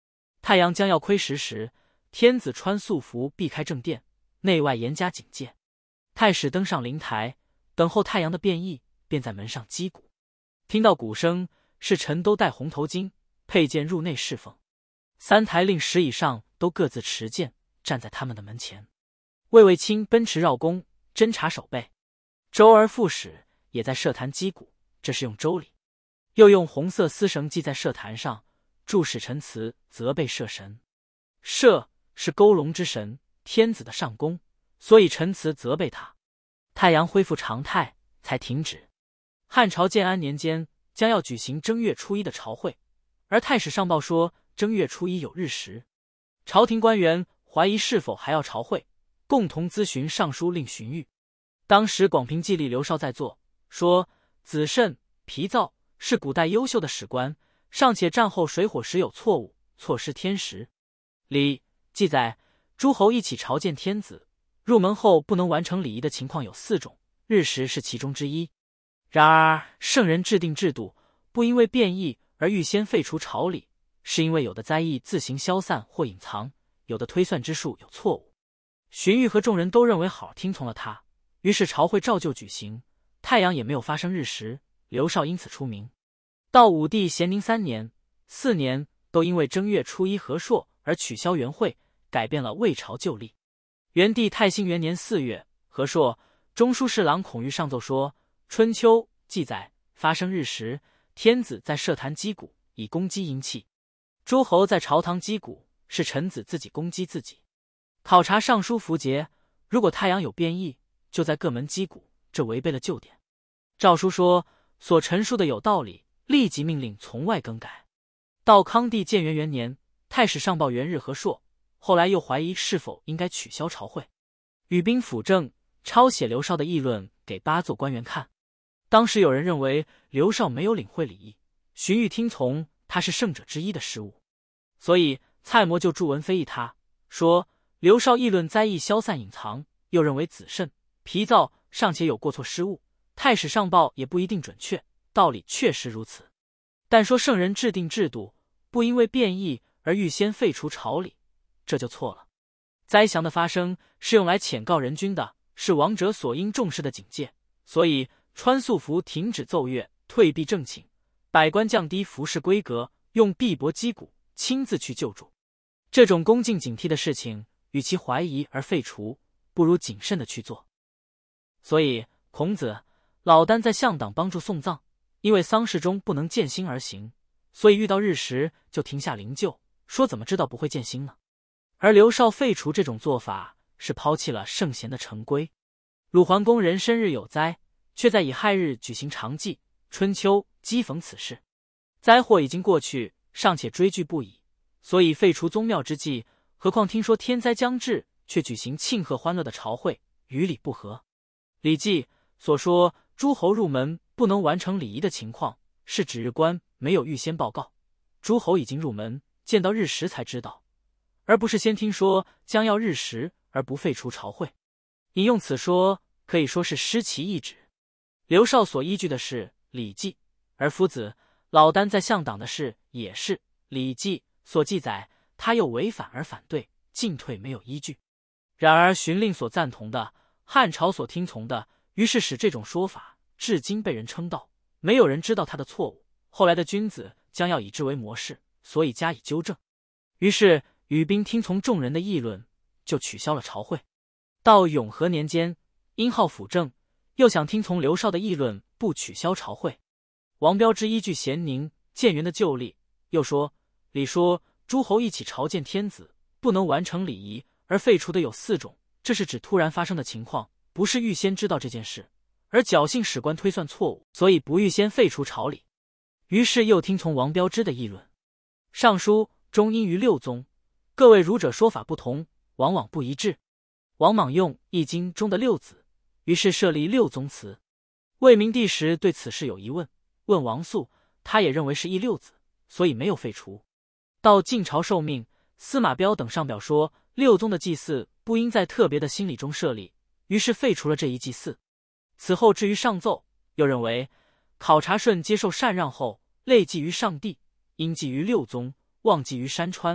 太阳将要亏时时，天子穿素服避开正殿，内外严加警戒。太史登上灵台，等候太阳的变异，便在门上击鼓。听到鼓声，是臣都戴红头巾，佩剑入内侍奉。三台令十以上都各自持剑，站在他们的门前。卫卫青奔驰绕宫，侦察守备。周而副使也在设坛击鼓，这是用周礼。又用红色丝绳系在设坛上，助使陈词责备社神。社是勾龙之神，天子的上宫，所以陈词责备他。太阳恢复常态，才停止。汉朝建安年间将要举行正月初一的朝会，而太史上报说正月初一有日食。朝廷官员怀疑是否还要朝会，共同咨询尚书令荀彧。当时广平记吏刘绍在座，说子慎、皮造是古代优秀的史官，尚且战后水火时有错误，错失天时。礼记载诸侯一起朝见天子，入门后不能完成礼仪的情况有四种，日食是其中之一。然而圣人制定制度，不因为变异而预先废除朝礼，是因为有的灾异自行消散或隐藏，有的推算之术有错误。荀彧和众人都认为好，听从了他，于是朝会照旧举行，太阳也没有发生日食，刘绍因此出名。到武帝咸宁三年、四年都因为正月初一和朔而取消元会，改变了魏朝旧历。元帝太兴元年四月和朔，中书侍郎孔玉上奏说，春秋记载发生日食，天子在设坛击鼓，以攻击阴气；诸侯在朝堂击鼓，是臣子自己攻击自己。考察尚书符节，如果太阳有变异，就在各门击鼓，这违背了旧典。诏书说所陈述的有道理，立即命令从外更改。到康帝建元元年，太史上报元日和朔，后来又怀疑是否应该取消朝会。羽兵辅政，抄写刘绍的议论给八座官员看。当时有人认为刘绍没有领会礼仪，荀彧听从他是圣者之一的失误，所以蔡模就著文非议他，说刘绍议论灾异消散隐藏，又认为子慎、皮造尚且有过错失误，太史上报也不一定准确，道理确实如此。但说圣人制定制度，不因为变异而预先废除朝礼，这就错了。灾祥的发生是用来谴告人君的，是王者所应重视的警戒，所以穿素服停止奏乐，退避正寝，百官降低服饰规格，用臂膊击鼓，亲自去救助。这种恭敬警惕的事情，与其怀疑而废除，不如谨慎的去做。所以孔子、老聃在向党帮助送葬，因为丧事中不能见星而行，所以遇到日食就停下灵柩，说怎么知道不会见星呢？而刘绍废除这种做法，是抛弃了圣贤的成规。鲁桓公人生日有灾，却在乙亥日举行长祭，春秋讥讽此事。灾祸已经过去，尚且追惧不已，所以废除宗庙之祭，何况听说天灾将至，却举行庆贺欢乐的朝会，与礼不合。礼记所说诸侯入门不能完成礼仪的情况，是指日官没有预先报告，诸侯已经入门，见到日食才知道，而不是先听说将要日食而不废除朝会。引用此说，可以说是失其意旨。刘绍所依据的是《礼记》，而夫子老聃在向党的事也是《礼记》所记载，他又违反而反对，进退没有依据。然而荀令所赞同的，汉朝所听从的，于是使这种说法至今被人称道，没有人知道他的错误。后来的君子将要以之为模式，所以加以纠正。于是羽兵听从众人的议论，就取消了朝会。到永和年间，殷浩辅政，又想听从刘绍的议论，不取消朝会。王彪之依据咸宁、建元的旧例，又说礼说诸侯一起朝见天子，不能完成礼仪而废除的有四种，这是指突然发生的情况，不是预先知道这件事，而侥幸史官推算错误，所以不预先废除朝礼。于是又听从王彪之的议论。尚书、中因于六宗，各位儒者说法不同，往往不一致。王莽用《易经》中的六子，于是设立六宗祠。魏明帝时对此事有疑问，问王肃，他也认为是一六子，所以没有废除。到晋朝受命，司马彪等上表说六宗的祭祀不应在特别的心理中设立，于是废除了这一祭祀。此后至于上奏，又认为考察顺接受禅让后，累祭于上帝，应祭于六宗，忘祭于山川，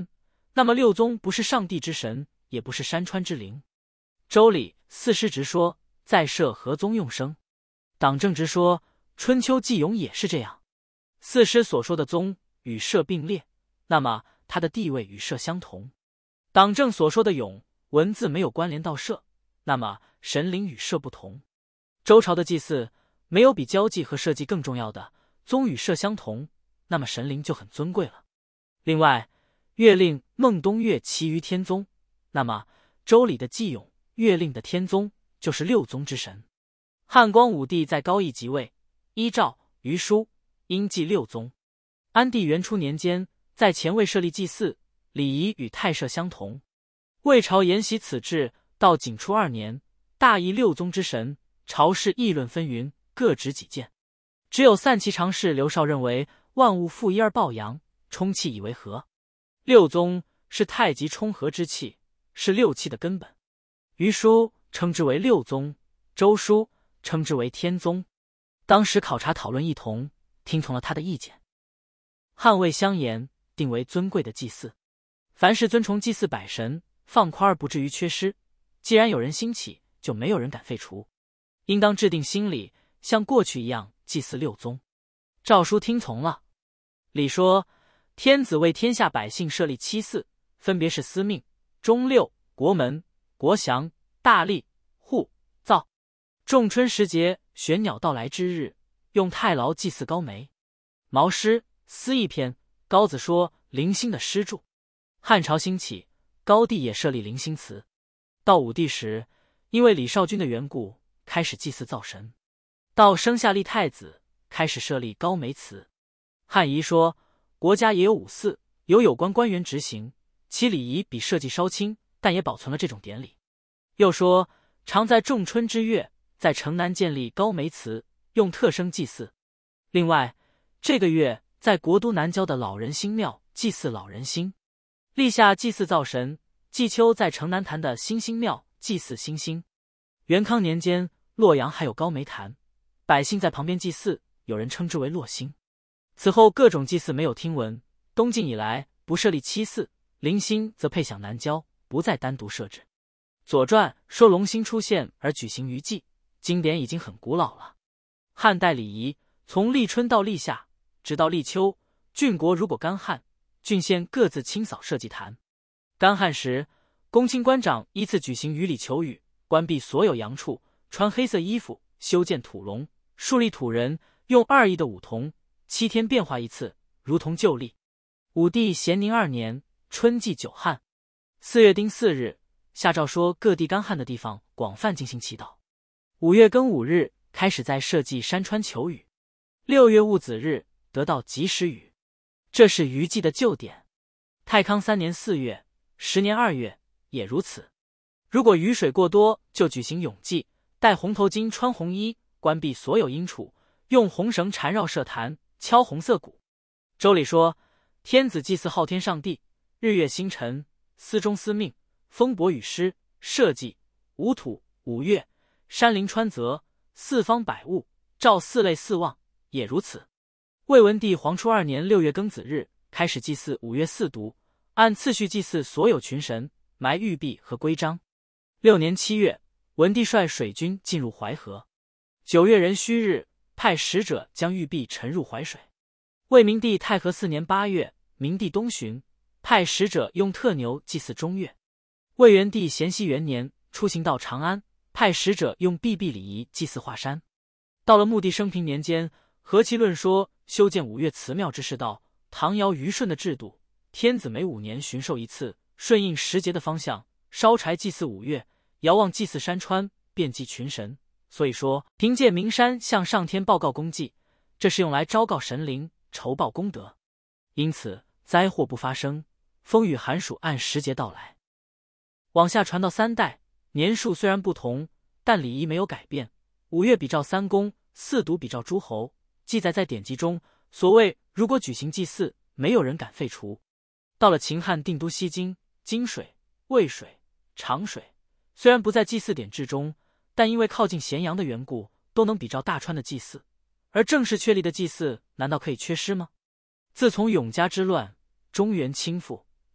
那么六宗不是上帝之神，也不是山川之灵。周礼四师直说在社何宗用生，党正直说春秋纪咏也是这样。四师所说的宗与社并列，那么他的地位与社相同。党正所说的咏文字没有关联到社，那么神灵与社不同。周朝的祭祀没有比交际和社稷更重要的，宗与社相同，那么神灵就很尊贵了。另外，月令孟冬月其余天宗，那么周礼的纪咏、月令的天宗就是六宗之神。汉光武帝在高义即位，依诏、于书应祭六宗。安帝元初年间，在前卫设立祭祀，礼仪与太社相同。魏朝沿袭此制，到景初二年，大议六宗之神，朝士议论纷纭，各执己见。只有散骑常侍刘绍认为万物负一而抱阳，冲气以为和。六宗是太极冲和之气，是六气的根本。于书称之为六宗，周书称之为天宗。当时考察讨论一同，听从了他的意见。汉魏相沿，定为尊贵的祭祀。凡是尊崇祭祀百神，放宽而不至于缺失。既然有人兴起，就没有人敢废除。应当制定新礼，像过去一样祭祀六宗。诏书听从了。礼说，天子为天下百姓设立七祀，分别是司命、中六、国门、国祥、大历、户、灶。仲春时节，玄鸟到来之日，用太牢祭祀高梅。毛诗思义篇，高子说灵星的诗注。汉朝兴起，高帝也设立灵星祠。到武帝时，因为李少君的缘故，开始祭祀灶神。到生下立太子，开始设立高梅祠。汉仪说，国家也有五祀，由有关官员执行，其礼仪比社稷稍轻，但也保存了这种典礼。又说，常在仲春之月，在城南建立高梅祠，用特生祭祀。另外，这个月在国都南郊的老人星庙祭祀老人星。立夏祭祀灶神，季秋在城南坛的星星庙祭祀星星。元康年间，洛阳还有高梅坛，百姓在旁边祭祀，有人称之为洛星。此后各种祭祀没有听闻。东晋以来不设立七祀，灵星则配享南郊，不再单独设置。左传说龙星出现而举行于祭，经典已经很古老了。汉代礼仪从立春到立夏，直到立秋，郡国如果干旱，郡县各自清扫社稷坛。干旱时，公卿官长依次举行雨礼求雨，关闭所有阳处，穿黑色衣服，修建土龙，树立土人，用二亿的五铜，七天变化一次，如同旧历。武帝咸宁二年，春季九旱，四月丁巳日，下诏说各地干旱的地方广泛进行祈祷。五月庚午日，开始在社稷山川求雨。六月戊子日，得到及时雨。这是余季的旧典。太康三年四月，十年二月也如此。如果雨水过多，就举行咏祭，戴红头巾，穿红衣，关闭所有阴处，用红绳缠绕社坛，敲红色鼓。周礼说，天子祭祀昊天上帝，日月星辰，司中司命，风伯雨师，社稷、五土、五岳、山林川泽，四方百物，照四类四望，也如此。魏文帝黄初二年六月庚子日，开始祭祀五岳四渎，按次序祭祀所有群神，埋玉璧和规章。六年七月，文帝率水军进入淮河。九月壬戌日，派使者将玉璧沉入淮水。魏明帝太和四年八月，明帝东巡，派使者用特牛祭祀中岳。魏元帝咸熙元年，出行到长安，派使者用毕毕礼仪祭祀华山。到了穆帝生平年间，何其论说修建五岳祠庙之事道，唐尧虞舜的制度，天子每五年巡狩一次，顺应时节的方向，烧柴祭祀五岳，遥望祭祀山川，遍祭群神。所以说，凭借名山向上天报告功绩，这是用来昭告神灵，酬报功德。因此灾祸不发生，风雨寒暑按时节到来。往下传到三代，年数虽然不同，但礼仪没有改变。五岳比照三公，四渎比照诸侯，记载在典籍中。所谓如果举行祭祀，没有人敢废除。到了秦汉定都西京，金水、渭水、长水虽然不在祭祀典制中，但因为靠近咸阳的缘故，都能比照大川的祭祀。而正式确立的祭祀，难道可以缺失吗？自从永嘉之乱，中原倾覆，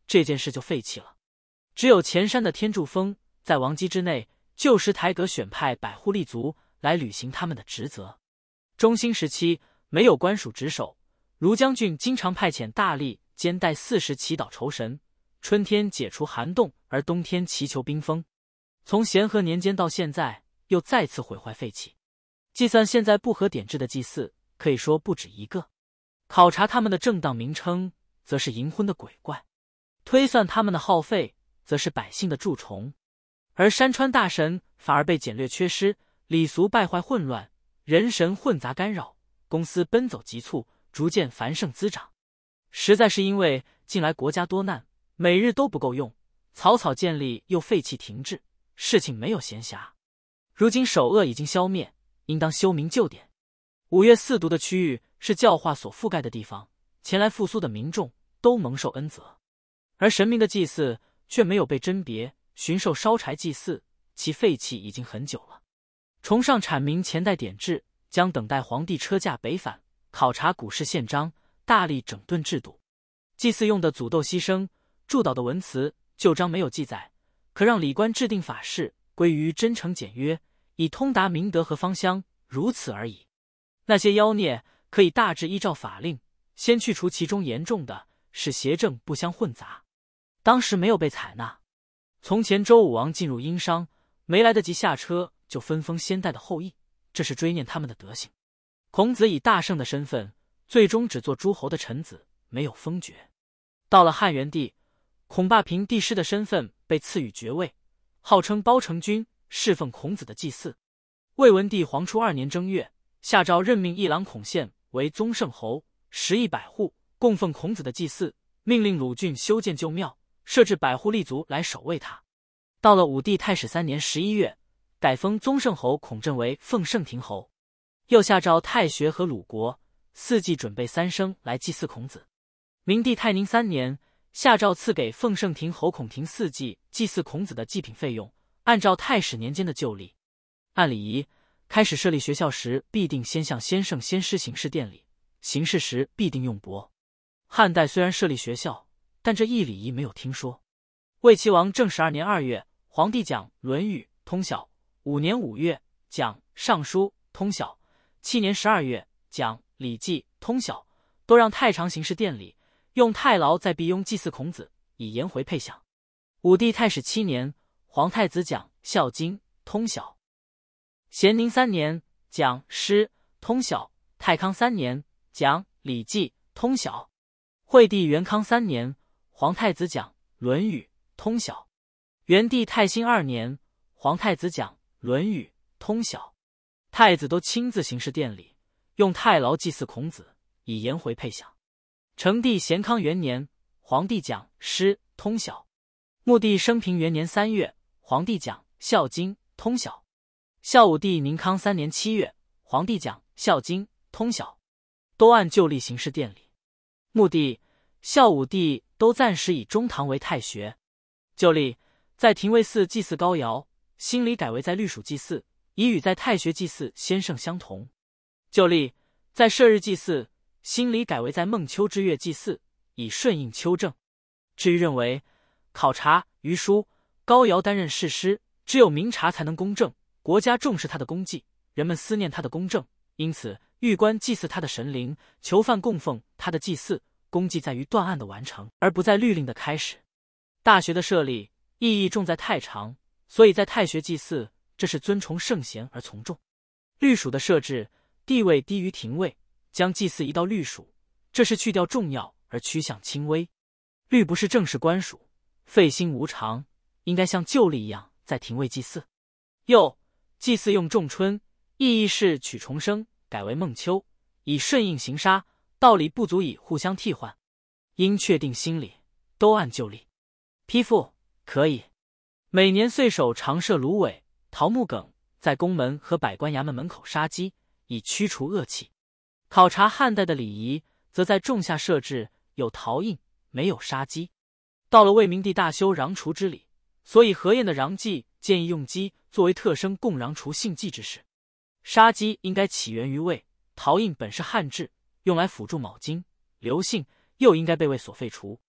这件事就废弃了。只有前山的天柱峰在王畿之内旧时台阁选派百户立足来履行他们的职责。中兴时期没有官署值守，卢将军经常派遣大吏兼带四时祈祷酬神，春天解除寒冻，而冬天祈求冰封。从咸和年间到现在，又再次毁坏废弃。计算现在不合典制的祭祀，可以说不止一个。考察他们的正当名称，则是淫昏的鬼怪；推算他们的耗费，则是百姓的蛀虫。而山川大神反而被简略缺失，礼俗败坏混乱，人神混杂干扰，公司奔走急促，逐渐繁盛滋长。实在是因为近来国家多难，每日都不够用，草草建立又废弃停滞，事情没有闲暇。如今首恶已经消灭，应当修明旧典。五岳四渎的区域是教化所覆盖的地方，前来复苏的民众都蒙受恩泽，而神明的祭祀却没有被甄别巡狩烧柴祭祀，其废弃已经很久了。崇尚阐明前代典制，将等待皇帝车驾北返，考察古世宪章，大力整顿制度。祭祀用的祖斗牺牲祝祷的文辞，旧章没有记载，可让礼官制定法事，归于真诚简约，以通达明德和芳香，如此而已。那些妖孽可以大致依照法令，先去除其中严重的，使邪正不相混杂。当时没有被采纳。从前周武王进入殷商，没来得及下车，就分封先代的后裔，这是追念他们的德行。孔子以大圣的身份，最终只做诸侯的臣子，没有封爵。到了汉元帝，孔霸凭帝师的身份被赐予爵位，号称包成君，侍奉孔子的祭祀。魏文帝黄初二年正月，下诏任命一郎孔宪为宗圣侯，食邑百户，供奉孔子的祭祀，命令鲁郡修建旧庙，设置百户立足来守卫他。到了武帝太始三年十一月，改封宗圣侯孔振为奉圣亭侯，又下诏太学和鲁国四季准备三牲来祭祀孔子。明帝太宁三年，下诏赐给奉圣亭侯孔廷四季祭祀孔子的祭品费用，按照太始年间的旧例。按礼仪，开始设立学校时，必定先向先圣先师行事殿礼，行事时必定用帛。汉代虽然设立学校，但这一礼仪没有听说。魏齐王正十二年二月，皇帝讲《论语》通晓；五年五月讲《尚书》通晓；七年十二月讲《礼记》通晓，都让太常行事殿礼，用太牢在辟雍祭祀孔子，以颜回配享。武帝太始七年，皇太子讲《孝经》通晓；咸宁三年讲《诗》通晓；太康三年讲《礼记》通晓；惠帝元康三年，皇太子讲《论语》通晓；元帝太兴二年，皇太子讲《论语》通晓。太子都亲自行事殿礼，用太牢祭祀孔子，以颜回配享。成帝咸康元年，皇帝讲《诗》通晓；穆帝升平元年三月，皇帝讲《孝经》通晓；孝武帝宁康三年七月，皇帝讲《孝经》通晓，都按旧例行事殿礼。穆帝、孝武帝都暂时以中堂为太学。旧例在廷尉寺祭祀高尧，新礼改为在律属祭祀，以与在太学祭祀先圣相同。旧例在射日祭祀，新礼改为在孟秋之月祭祀，以顺应秋正。至于认为考察、虞书、高尧担任士师，只有明察才能公正，国家重视他的功绩，人们思念他的公正，因此玉官祭祀他的神灵，囚犯供奉他的祭祀，功绩在于断案的完成，而不在律令的开始。大学的设立意义重在太常，所以在太学祭祀，这是尊崇圣贤而从众。律属的设置地位低于廷尉，将祭祀移到律属，这是去掉重要而趋向轻微。律不是正式官属，废心无常，应该像旧例一样在廷尉祭祀。又祭祀用仲春，意义是取重生改为孟秋，以顺应行杀，道理不足以互相替换，应确定新礼，都按旧例。批复可以。每年岁首常设芦苇、桃木梗，在宫门和百官衙门门口杀鸡，以驱除恶气。考察汉代的礼仪，则在仲夏设置有陶印，没有杀鸡。到了魏明帝大修禳除之礼，所以何晏的禳祭建议用鸡作为特生供禳除性祭之事。杀鸡应该起源于魏，陶印本是汉制，用来辅助卯金、刘姓，又应该被魏所废除。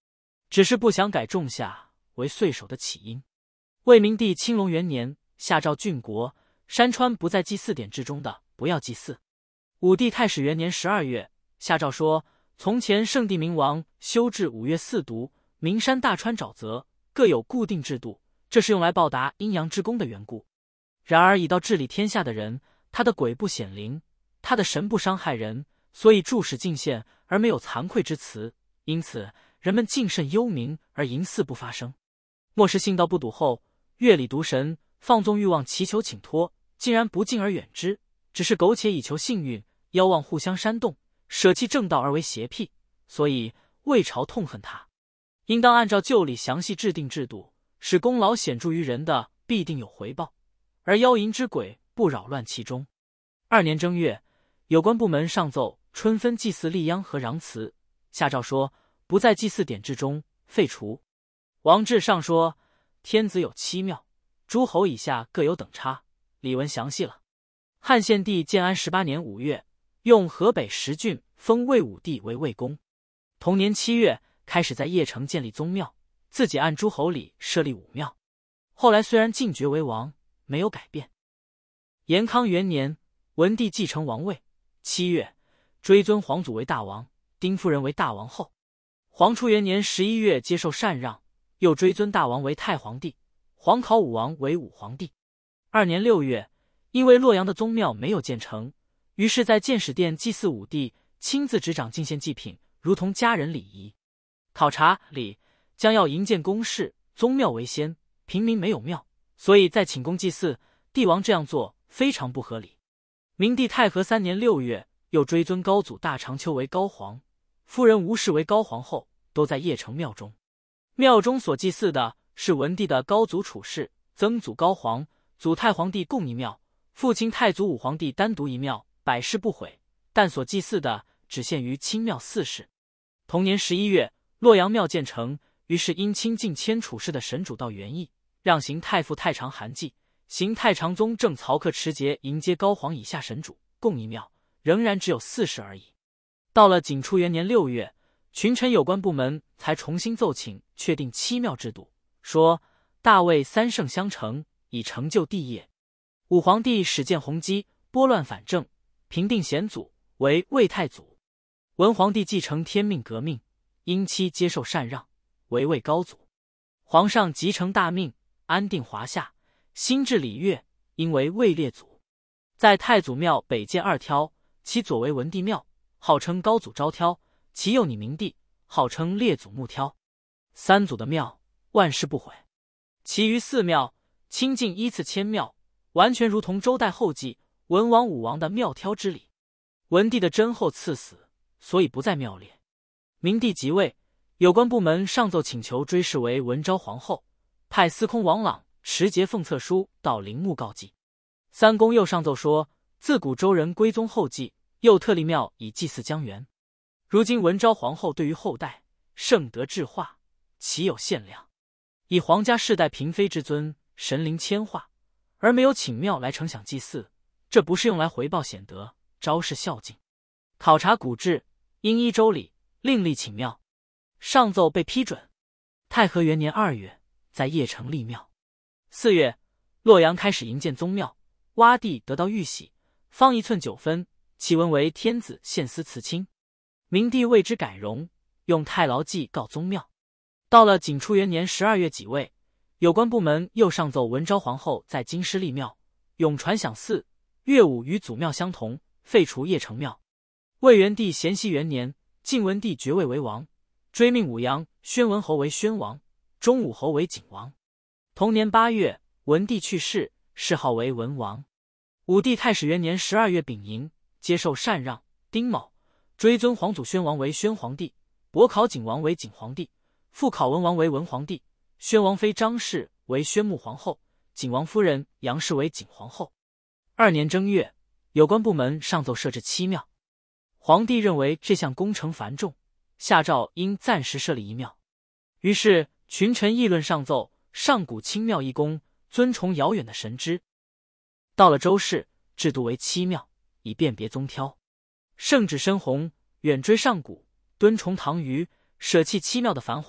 只是不想改仲夏为岁首的起因。魏明帝青龙元年，下诏郡国山川不在祭祀典制中的，不要祭祀。武帝太始元年十二月，下诏说，从前圣帝明王修治五岳四渎、名山大川沼泽，各有固定制度，这是用来报答阴阳之功的缘故。然而已到治理天下的人，他的鬼不显灵，他的神不伤害人，所以注使进献而没有惭愧之词，因此人们敬慎幽冥而淫祀不发生。末世信道不笃后，乐礼渎神，放纵欲望，祈求请托，竟然不敬而远之，只是苟且以求幸运，邀望互相煽动，舍弃正道而为邪僻，所以魏朝痛恨他。应当按照旧礼详细制定制度，使功劳显著于人的必定有回报，而妖淫之鬼不扰乱其中。二年正月，有关部门上奏春分祭祀溧阳和穰祠，下诏说不在祭祀典制中，废除。王志上说，天子有七庙，诸侯以下各有等差，礼文详细了。汉献帝建安十八年五月，用河北十郡封魏武帝为魏公。同年七月，开始在邺城建立宗庙，自己按诸侯礼设立武庙。后来虽然晋爵为王，没有改变。延康元年，文帝继承王位，七月，追尊皇祖为大王，丁夫人为大王后。黄初元年十一月，接受禅让，又追尊大王为太皇帝，皇考武王为武皇帝。二年六月，因为洛阳的宗庙没有建成，于是在建始殿祭祀武帝，亲自执掌进献祭品，如同家人礼仪。考察里将要营建宫室，宗庙为先，平民没有庙，所以在寝宫祭祀，帝王这样做非常不合理。明帝太和三年六月，又追尊高祖大长秋为高皇，夫人吴氏为高皇后，都在邺城庙中。庙中所祭祀的是文帝的高祖楚氏、曾祖高皇、祖太皇帝共一庙，父亲太祖武皇帝单独一庙，百世不毁，但所祭祀的只限于亲庙四世。同年十一月，洛阳庙建成，于是因亲近迁楚氏的神主道元义，让行太傅太常韩继、行太常宗正曹克持节迎接高皇以下神主，共一庙，仍然只有四世而已。到了景初元年六月，群臣有关部门才重新奏请确定七庙制度，说大魏三圣相承，以成就帝业。武皇帝始建弘基，拨乱反正，平定险阻，为魏太祖。文皇帝继承天命革命，因妻接受禅让，为魏高祖。皇上即承大命，安定华夏，兴治礼乐，因为魏列祖。在太祖庙北建二挑，其左为文帝庙，号称高祖昭挑，其右拟明帝，号称列祖穆挑。三祖的庙万世不毁。其余四庙清近依次迁庙，完全如同周代后继文王武王的庙挑之礼。文帝的真后赐死，所以不在庙列。明帝即位，有关部门上奏请求追谥为文昭皇后，派司空王朗持节奉册书到陵墓告祭。三公又上奏说，自古周人归宗后继，又特立庙以祭祀姜源。如今文昭皇后对于后代圣德智化，岂有限量？以皇家世代嫔妃之尊，神灵迁化，而没有请庙来承享祭祀，这不是用来回报显德，昭示孝敬。考察古制，应依周礼，另立请庙。上奏被批准。太和元年二月，在邺城立庙。四月，洛阳开始营建宗庙，洼地得到玉玺，方一寸九分，其文为天子献司慈亲。明帝为之改容，用太牢记告宗庙。到了景初元年十二月己未，有关部门又上奏文昭皇后在京师立庙，永传享祀，乐舞与祖庙相同，废除邺城庙。魏元帝咸熙元年，晋文帝爵位为王，追命武阳、宣文侯为宣王，中武侯为景王。同年八月，文帝去世，谥号为文王。武帝太始元年十二月丙寅，接受禅让，丁卯，追尊皇祖宣王为宣皇帝，伯考景王为景皇帝，复考文王为文皇帝，宣王妃张氏为宣穆皇后，景王夫人杨氏为景皇后。二年正月，有关部门上奏设置七庙。皇帝认为这项工程繁重，下诏应暂时设立一庙。于是群臣议论上奏，上古清庙一宫，尊崇遥远的神之。到了周氏，制度为七庙，以辨别宗挑。圣旨深宏，远追上古，敦崇唐虞，舍弃七庙的繁华，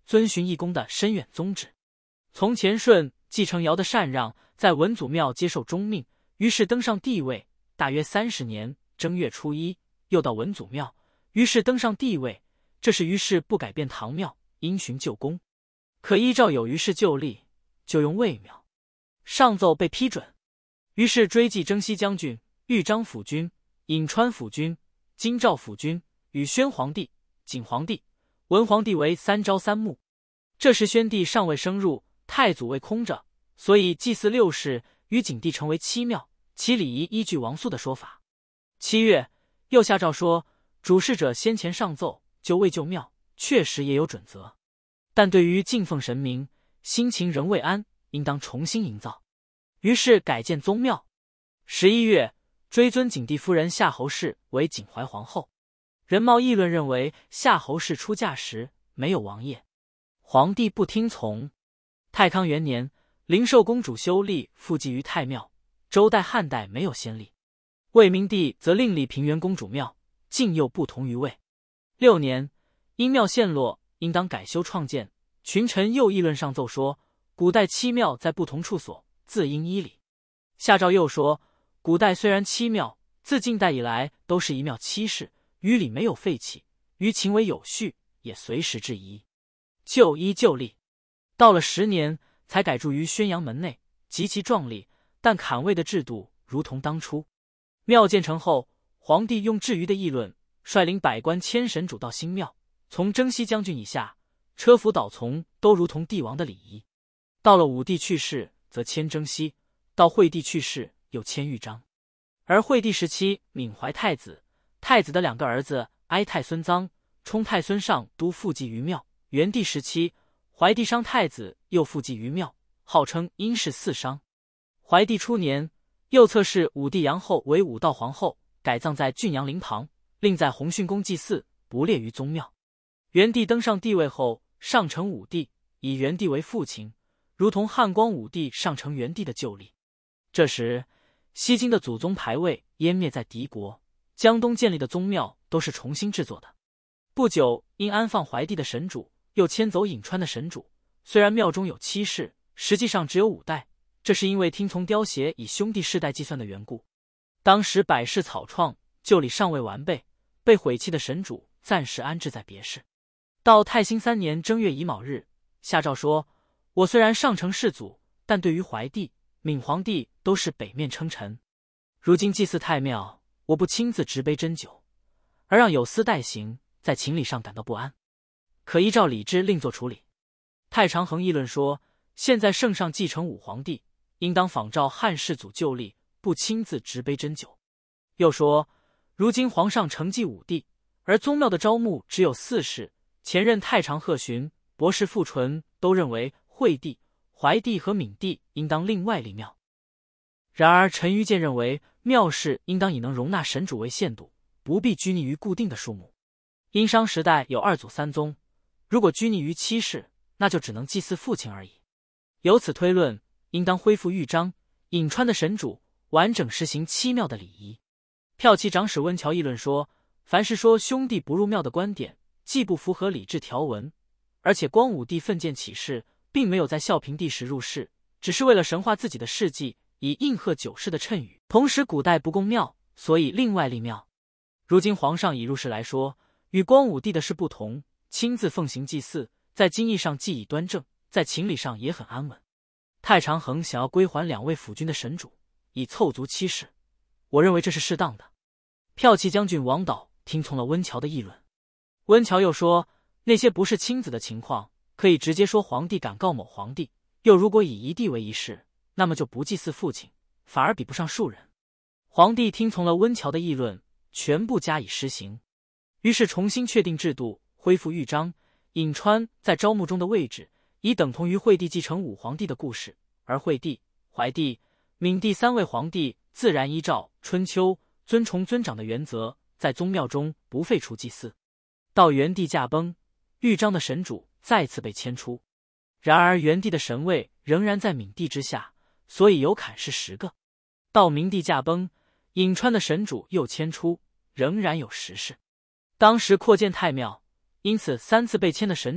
遵循义公的深远宗旨。从前舜继承尧的禅让，在文祖庙接受中命，于是登上帝位。大约三十年正月初一，又到文祖庙，于是登上帝位。这时于是不改变唐庙，因循旧功，可依照有于是旧例，就用魏庙。上奏被批准，于是追记征西将军、豫章辅军、颍川辅军、京兆辅军与宣皇帝、景皇帝、文皇帝为三朝三暮。这时宣帝尚未升入，太祖位空着，所以祭祀六世与景帝成为七庙，其礼仪依据王肃的说法。七月，又下诏说，主事者先前上奏就未就庙，确实也有准则，但对于敬奉神明，心情仍未安，应当重新营造。于是改建宗庙。十一月，追尊景帝夫人夏侯氏为景怀皇后。人冒议论认为夏侯氏出嫁时没有王爷，皇帝不听从。太康元年，灵寿公主修立附祭于太庙，周代汉代没有先例。魏明帝则另立平原公主庙，竟又不同于魏。六年，因庙陷落，应当改修创建。群臣又议论上奏说，古代七庙在不同处所，自应依礼。下诏又说，古代虽然七庙，自晋代以来都是一庙七事，于礼没有废弃，于情为有序，也随时制宜，就依旧例。到了十年，才改筑于宣阳门内，极其壮丽，但坎位的制度如同当初。庙建成后，皇帝用至于的议论，率领百官迁神主到新庙，从征西将军以下，车服导从都如同帝王的礼仪。到了武帝去世，则迁征西；到惠帝去世，又迁豫章。而惠帝时期，闵怀太子、太子的两个儿子哀太孙臧、冲太孙尚都附祭于庙。元帝时期，怀帝商太子又附祭于庙，号称殷氏四商。怀帝初年，右侧室武帝杨后为武道皇后，改葬在郡阳陵旁，另在弘训宫祭祀，不列于宗庙。元帝登上帝位后，上承武帝，以元帝为父亲，如同汉光武帝上承元帝的旧例。这时，西京的祖宗牌位湮灭在敌国，江东建立的宗庙都是重新制作的。不久，因安放怀帝的神主，又迁走颍川的神主。虽然庙中有七世，实际上只有五代，这是因为听从雕协以兄弟世代计算的缘故。当时百世草创，旧礼尚未完备，被毁弃的神主暂时安置在别室。到太兴三年正月乙卯日，下诏说，我虽然上承世祖，但对于怀帝、闵皇帝都是北面称臣。如今祭祀太庙，我不亲自执杯斟酒，而让有司代行，在情理上感到不安，可依照礼制另作处理。太常恒议论说，现在圣上继承武皇帝，应当仿照汉世祖旧例，不亲自执杯斟酒。又说，如今皇上承继武帝，而宗庙的招募只有四世，前任太常贺询、博士傅纯都认为惠帝、怀帝和闵帝应当另外立庙。然而陈于建认为，庙事应当以能容纳神主为限度，不必拘泥于固定的数目。殷商时代有二祖三宗，如果拘泥于七世，那就只能祭祀父亲而已。由此推论，应当恢复豫章、颍川的神主，完整实行七庙的礼仪。骠骑长史温峤议论说，凡是说兄弟不入庙的观点，既不符合礼制条文，而且光武帝奋剑起事，并没有在孝平帝时入世，只是为了神化自己的事迹，以应和九世的谶语。同时古代不供庙，所以另外立庙。如今皇上以入世来说，与光武帝的事不同，亲自奉行祭祀，在经义上既已端正，在情理上也很安稳。太常恒想要归还两位辅君的神主，以凑足七世，我认为这是适当的。骠骑将军王导听从了温峤的议论。温峤又说，那些不是亲子的情况，可以直接说皇帝敢告某皇帝，又如果以一帝为一世，那么就不祭祀父亲，反而比不上庶人。皇帝听从了温峤的议论，全部加以施行。于是重新确定制度，恢复豫章、颍川在招募中的位置，以等同于惠帝继承武皇帝的故事。而惠帝、怀帝、闵帝三位皇帝自然依照春秋尊崇尊长的原则，在宗庙中不废除祭祀。到元帝驾崩，豫章的神主再次被迁出。然而元帝的神位仍然在闵帝之下，所以有坎是十个。到明帝驾崩，颍川的神主又迁出，仍然有十世。当时扩建太庙，因此三次被迁的神主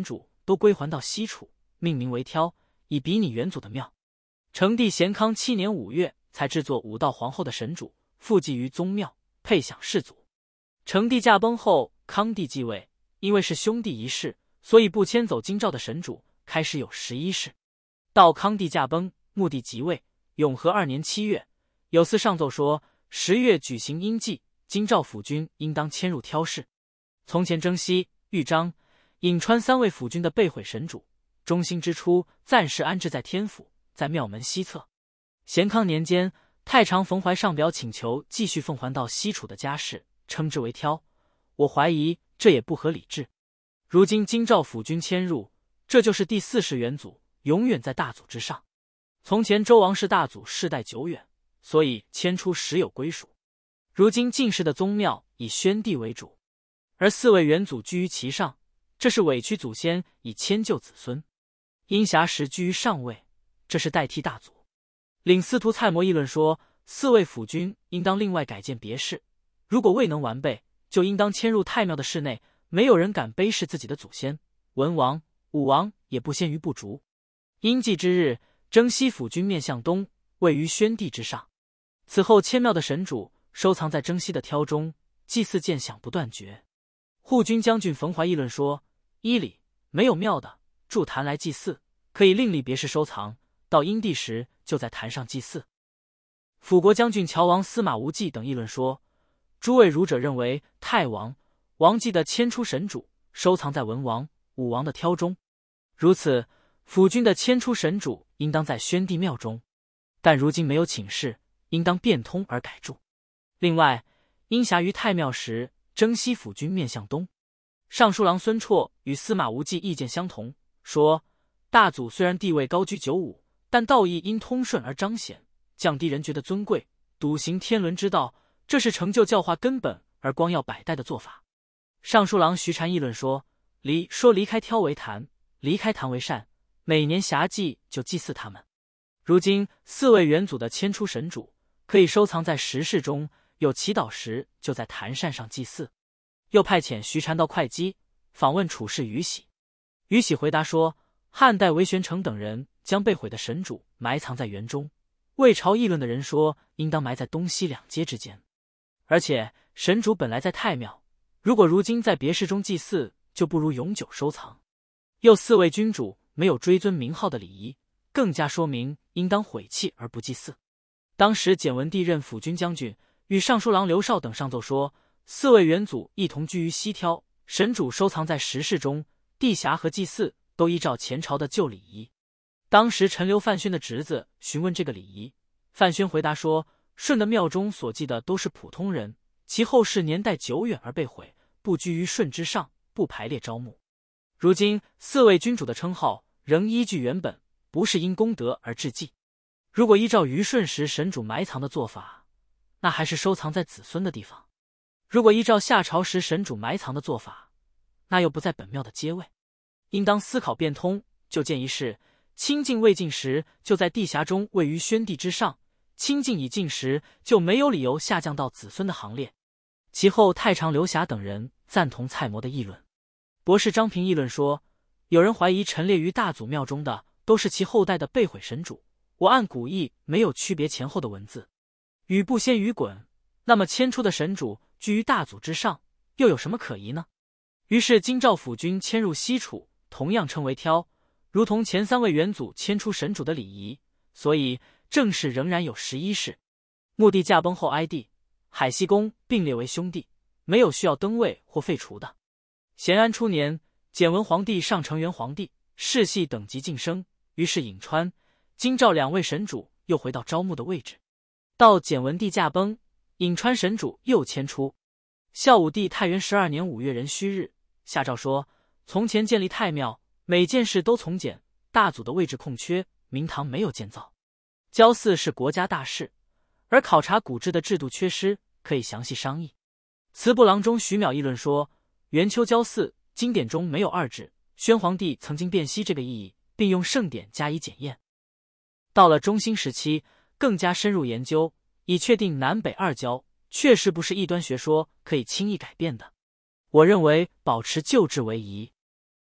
都归还到西楚，命名为挑，以比拟元祖的庙。成帝咸康七年五月，才制作武道皇后的神主，附祭于宗庙，配享世祖。成帝驾崩后，康帝继位，因为是兄弟一世，所以不迁走京兆的神主，开始有十一世。到康帝驾崩，穆帝即位，永和二年七月，有司上奏说，十月举行阴祭，京兆府君应当迁入挑氏。从前征西、豫章、颍川三位府君的被毁神主，中兴之初暂时安置在天府，在庙门西侧。咸康年间，太常冯怀上表请求继续奉还到西楚的家事，称之为挑。我怀疑这也不合理制。如今京兆府君迁入，这就是第四世元祖，永远在大祖之上。从前周王室大祖世代久远，所以迁出时有归属。如今晋氏的宗庙以宣帝为主，而四位元祖居于其上，这是委屈祖先以迁就子孙。阴霞时居于上位，这是代替大祖。领司徒蔡模议论说，四位府君应当另外改建别室，如果未能完备，就应当迁入太庙的室内，没有人敢卑视自己的祖先。文王、武王也不先于不逐。阴祭之日，征西府君面向东，位于宣帝之上。此后迁庙的神主收藏在征西的挑中，祭祀渐享不断绝。护军将军冯怀议论说，依礼没有庙的，筑坛来祭祀，可以另立别室收藏，到阴帝时就在坛上祭祀。辅国将军乔王司马无忌等议论说，诸位儒者认为太王、王继的迁出神主收藏在文王、武王的挑中，如此府君的迁出神主应当在宣帝庙中，但如今没有请示，应当变通而改筑。另外，因辖于太庙时，征西府君面向东。尚书郎孙绰与司马无忌意见相同，说大祖虽然地位高居九五，但道义因通顺而彰显，降低人觉得尊贵，笃行天伦之道，这是成就教化根本而光耀百代的做法。尚书郎徐禅议论说，离说离开挑为坛，离开坛为善，每年暇祭就祭祀他们。如今四位元祖的迁出神主可以收藏在石室中，有祈祷时就在坛扇上祭祀。又派遣徐禅到会稽访问处士于喜。于喜回答说，汉代韦玄成等人将被毁的神主埋藏在园中，魏朝议论的人说应当埋在东西两街之间。而且神主本来在太庙，如果如今在别室中祭祀，就不如永久收藏。又四位君主没有追尊名号的礼仪，更加说明应当毁弃而不祭祀。当时简文帝任辅军将军，与尚书郎刘绍等上奏说，四位元祖一同居于西挑，神主收藏在石室中，地匣和祭祀都依照前朝的旧礼仪。当时陈留范宣的侄子询问这个礼仪，范宣回答说，舜的庙中所祭的都是普通人，其后世年代久远而被毁，不居于舜之上，不排列招募。如今四位君主的称号仍依据原本，不是因功德而致祭。如果依照虞舜时神主埋藏的做法，那还是收藏在子孙的地方；如果依照夏朝时神主埋藏的做法，那又不在本庙的阶位。应当思考变通，就见一事：清晋未尽时就在地匣中位于宣帝之上，清晋已尽时就没有理由下降到子孙的行列。其后太常刘霞等人赞同蔡模的议论。博士张平议论说，有人怀疑陈列于大祖庙中的都是其后代的被毁神主，我按古义没有区别前后的文字，语不先语滚，那么迁出的神主居于大祖之上，又有什么可疑呢？于是京兆府君迁入西楚，同样称为挑，如同前三位元祖迁出神主的礼仪，所以正氏仍然有十一世。穆帝驾崩后哀帝、海西公并列为兄弟，没有需要登位或废除的。咸安初年，简文皇帝上承元皇帝，世系等级晋升，于是颍川、京兆两位神主又回到招募的位置。到简文帝驾崩，颍川神主又迁出。孝武帝太元十二年五月壬戌日，下诏说，从前建立太庙，每件事都从简，大祖的位置空缺，明堂没有建造。郊祀是国家大事，而考察古制的制度缺失，可以详细商议。祠部郎中徐邈议论说，元丘郊祀经典中没有二制，宣皇帝曾经辨析这个意义，并用圣典加以检验。到了中兴时期，更加深入研究，以确定南北二郊确实不是异端学说可以轻易改变的。我认为保持旧制为宜。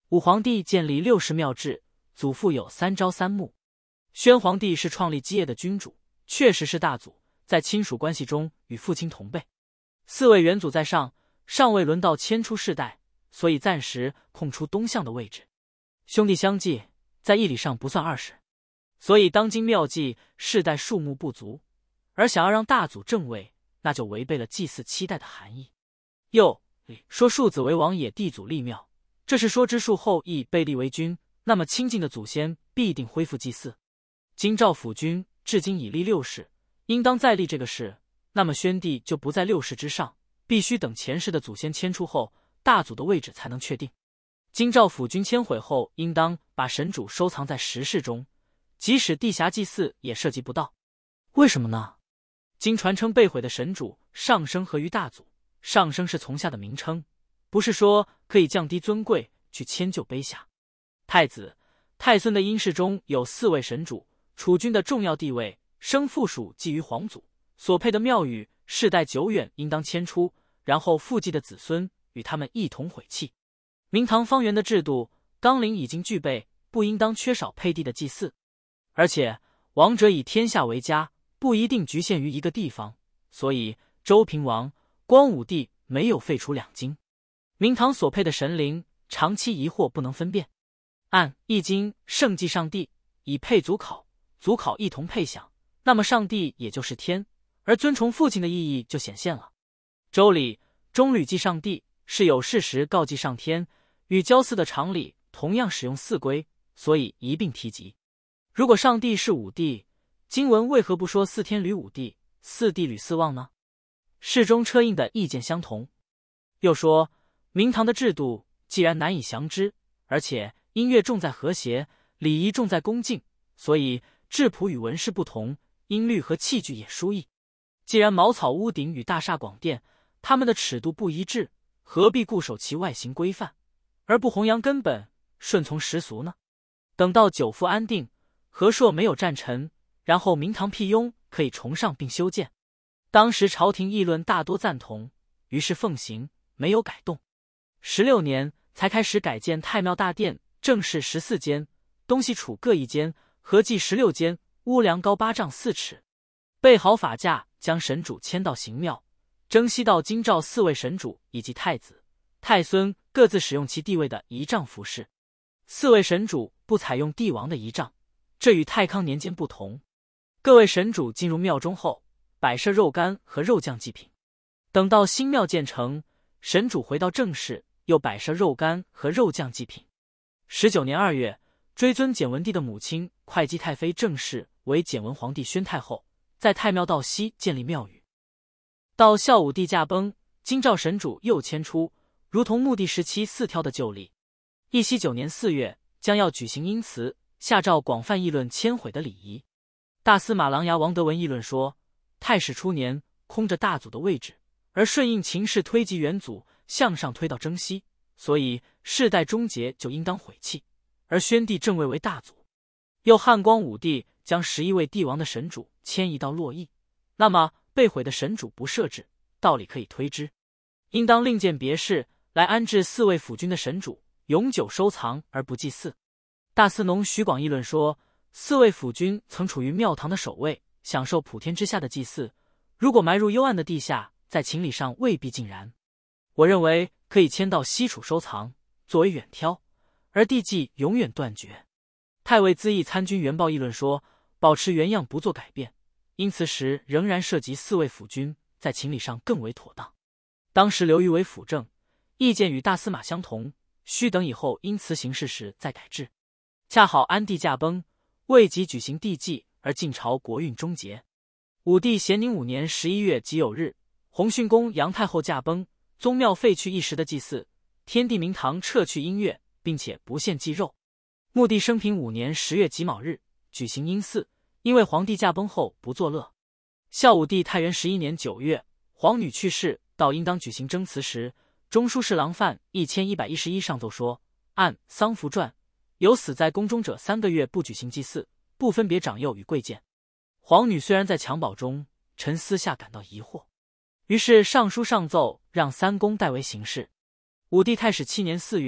武皇帝建立六世庙制，祖父有三朝三暮。宣皇帝是创立基业的君主，确实是大祖，在亲属关系中与父亲同辈。四位元祖在上，尚未轮到迁出世代，所以暂时空出东向的位置。兄弟相继，在义理上不算二世，所以当今庙祭世代数目不足，而想要让大祖正位，那就违背了祭祀七代的含义。又说庶子为王也，帝祖立庙，这是说之庶后裔被立为君，那么亲近的祖先必定恢复祭祀。今赵辅君至今已立六世，应当再立这个世，那么宣帝就不在六世之上，必须等前世的祖先迁出后，大祖的位置才能确定。今赵辅君迁毁后，应当把神主收藏在十世中，即使地辖祭祀也涉及不到。为什么呢？今传称被毁的神主上升合于大祖，上升是从下的名称，不是说可以降低尊贵去迁就卑下。太子、太孙的因氏中有四位神主，储君的重要地位，生父属寄于皇祖，所配的庙宇世代久远，应当迁出，然后附继的子孙与他们一同毁弃。明堂方圆的制度纲领已经具备，不应当缺少配地的祭祀。而且王者以天下为家，不一定局限于一个地方，所以周平王、光武帝没有废除两京。明堂所配的神灵长期疑惑不能分辨，按易经圣祭上帝，以配祖考，祖考一同配享，那么上帝也就是天，而尊崇父亲的意义就显现了。周礼、中吕祭上帝是有事时告祭上天，与郊祀的常理同样使用四规，所以一并提及。如果上帝是五帝，经文为何不说四天履五帝，四帝履四望呢？事中车印的意见相同。又说明堂的制度既然难以详知，而且音乐重在和谐，礼仪重在恭敬，所以质朴与文饰不同，音律和器具也殊异。既然茅草屋顶与大厦广殿，它们的尺度不一致，何必固守其外形规范，而不弘扬根本，顺从时俗呢？等到久复安定，和硕没有战臣，然后明堂辟雍，可以重上并修建。当时朝廷议论大多赞同，于是奉行，没有改动。十六年才开始改建太庙大殿，正室十四间，东西楚各一间，合计十六间，屋梁高八丈四尺。备好法驾，将神主迁到行庙，征西到京兆四位神主以及太子、太孙各自使用其地位的仪仗服饰。四位神主不采用帝王的仪仗，这与太康年间不同。各位神主进入庙中后，摆设肉干和肉酱祭品。等到新庙建成，神主回到正室，又摆设肉干和肉酱祭品。十九年二月，追尊简文帝的母亲会稽太妃正氏为简文皇帝宣太后，在太庙道西建立庙宇。到孝武帝驾崩，京兆神主又迁出，如同穆帝时期四挑的旧例。义熙九年四月，将要举行因祠，下诏广泛议论迁毁的礼仪。大司马琅琊王德文议论说，太史初年空着大祖的位置，而顺应秦氏推及元祖，向上推到征西，所以世代终结就应当毁弃，而宣帝正位为大祖。又汉光武帝将十一位帝王的神主迁移到洛邑，那么被毁的神主不设置，道理可以推知，应当另建别室来安置四位辅君的神主，永久收藏而不祭祀。大司农徐广议论说，四位辅君曾处于庙堂的首位，享受普天之下的祭祀，如果埋入幽暗的地下，在情理上未必尽然。我认为可以迁到西楚收藏，作为远挑，而地祭永远断绝。太尉资议参军元豹议论说，保持原样不做改变，因此时仍然涉及四位辅君，在情理上更为妥当。当时刘虞为辅政，意见与大司马相同，须等以后因此行事时再改制。恰好安帝驾崩，未及举行帝祭，而晋朝国运终结。武帝咸宁五年十一月己酉日，洪训公杨太后驾崩，宗庙废去一时的祭祀，天地明堂撤去音乐，并且不献祭肉。穆帝生平五年十月己卯日举行阴祀，因为皇帝驾崩后不作乐。孝武帝太元十一年九月，皇女去世，到应当举行征祠时，中书侍郎范一千一百一十一上奏说，按丧服传，有死在宫中者三个月不举行祭祀，不分别长幼与贵贱。皇女虽然在襁褓中，臣私下感到疑惑，于是上书上奏，让三公代为行事。武帝太始七年四月，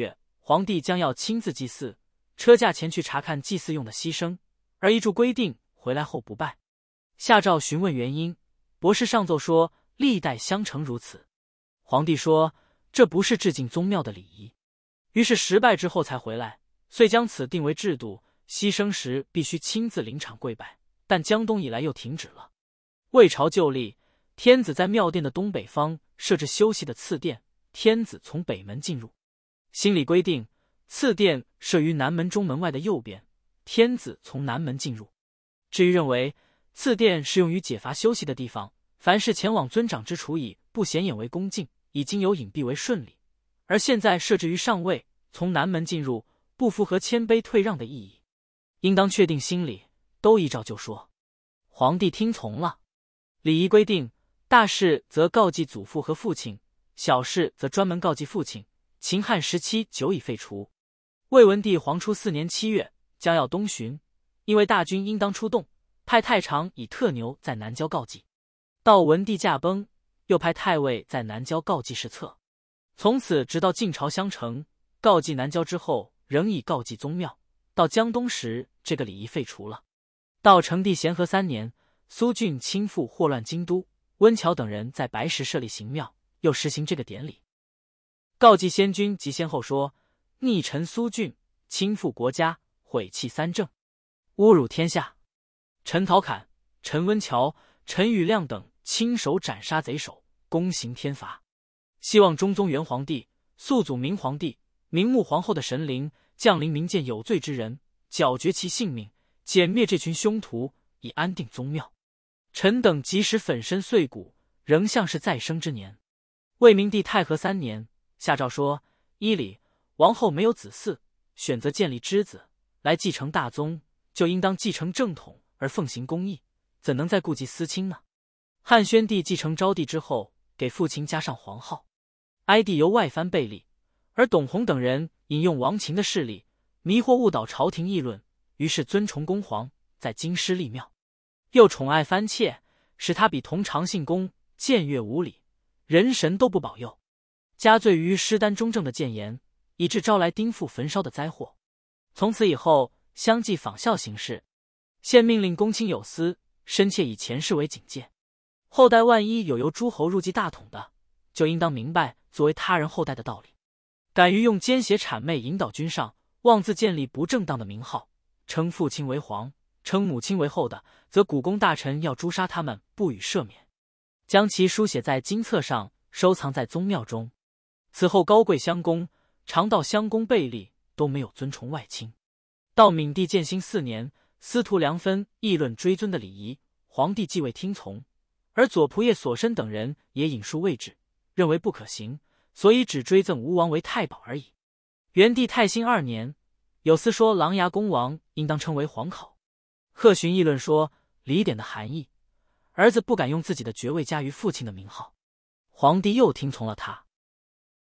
皇帝将要亲自祭祀，车驾前去查看祭祀用的牺牲，而遗嘱规定回来后不拜。下诏询问原因，博士上奏说历代相承如此。皇帝说这不是致敬宗庙的礼仪，于是十拜之后才回来，遂将此定为制度，牺牲时必须亲自临场跪拜，但江东以来又停止了。魏朝旧例，天子在庙殿的东北方设置休息的次殿，天子从北门进入。新礼规定，次殿设于南门中门外的右边，天子从南门进入。至于认为次殿是用于解乏休息的地方，凡是前往尊长之处以不显眼为恭敬，以经由隐蔽为顺礼，而现在设置于上位，从南门进入，不符合谦卑退让的意义，应当确定新礼，都依照旧说。皇帝听从了。礼仪规定，大事则告祭祖父和父亲，小事则专门告祭父亲。秦汉时期久已废除。魏文帝黄初四年七月，将要东巡，因为大军应当出动，派太常以特牛在南郊告祭。到文帝驾崩，又派太尉在南郊告祭侍策。从此直到晋朝相承，告祭南郊之后，仍以告祭宗庙。到江东时，这个礼仪废除了。到成帝咸和三年，苏峻亲赴祸乱京都，温峤等人在白石设立行庙，又实行这个典礼。告祭先君及先后说：逆臣苏峻，倾覆国家，毁弃三政，侮辱天下。陈陶侃、陈温峤、陈宇亮等亲手斩杀贼首，公行天罚。希望中宗元皇帝、肃祖明皇帝、明穆皇后的神灵降临民间有罪之人，剿绝其性命，歼灭这群凶徒，以安定宗庙。臣等即使粉身碎骨，仍像是再生之年。魏明帝太和三年，下诏说：依礼，王后没有子嗣，选择建立之子来继承大宗，就应当继承正统而奉行公义，怎能再顾及私亲呢？汉宣帝继承昭帝之后，给父亲加上皇号。哀帝由外藩贝立，而董弘等人引用王秦的势力，迷惑误导朝廷议论，于是尊崇公皇，在京师立庙，又宠爱藩妾，使他比同长信公僭越无礼，人神都不保佑，加罪于失丹中正的谏言，以致招来丁父焚烧的灾祸。从此以后，相继仿效行事。现命令公卿有司，深切以前事为警戒。后代万一有由诸侯入继大统的，就应当明白作为他人后代的道理。敢于用奸邪谄媚引导君上，妄自建立不正当的名号，称父亲为皇，称母亲为后的，则古公大臣要诛杀他们，不予赦免，将其书写在金册上，收藏在宗庙中。此后高贵襄公、常到襄公贝立，都没有尊崇外卿。到闵帝建兴四年，司徒梁分议论追尊的礼仪，皇帝既未听从，而左仆射索申等人也引述位置，认为不可行，所以只追赠吴王为太保而已。元帝太兴二年，有司说琅琊公王应当称为皇考。贺询议论说礼典的含义，儿子不敢用自己的爵位加于父亲的名号，皇帝又听从了他。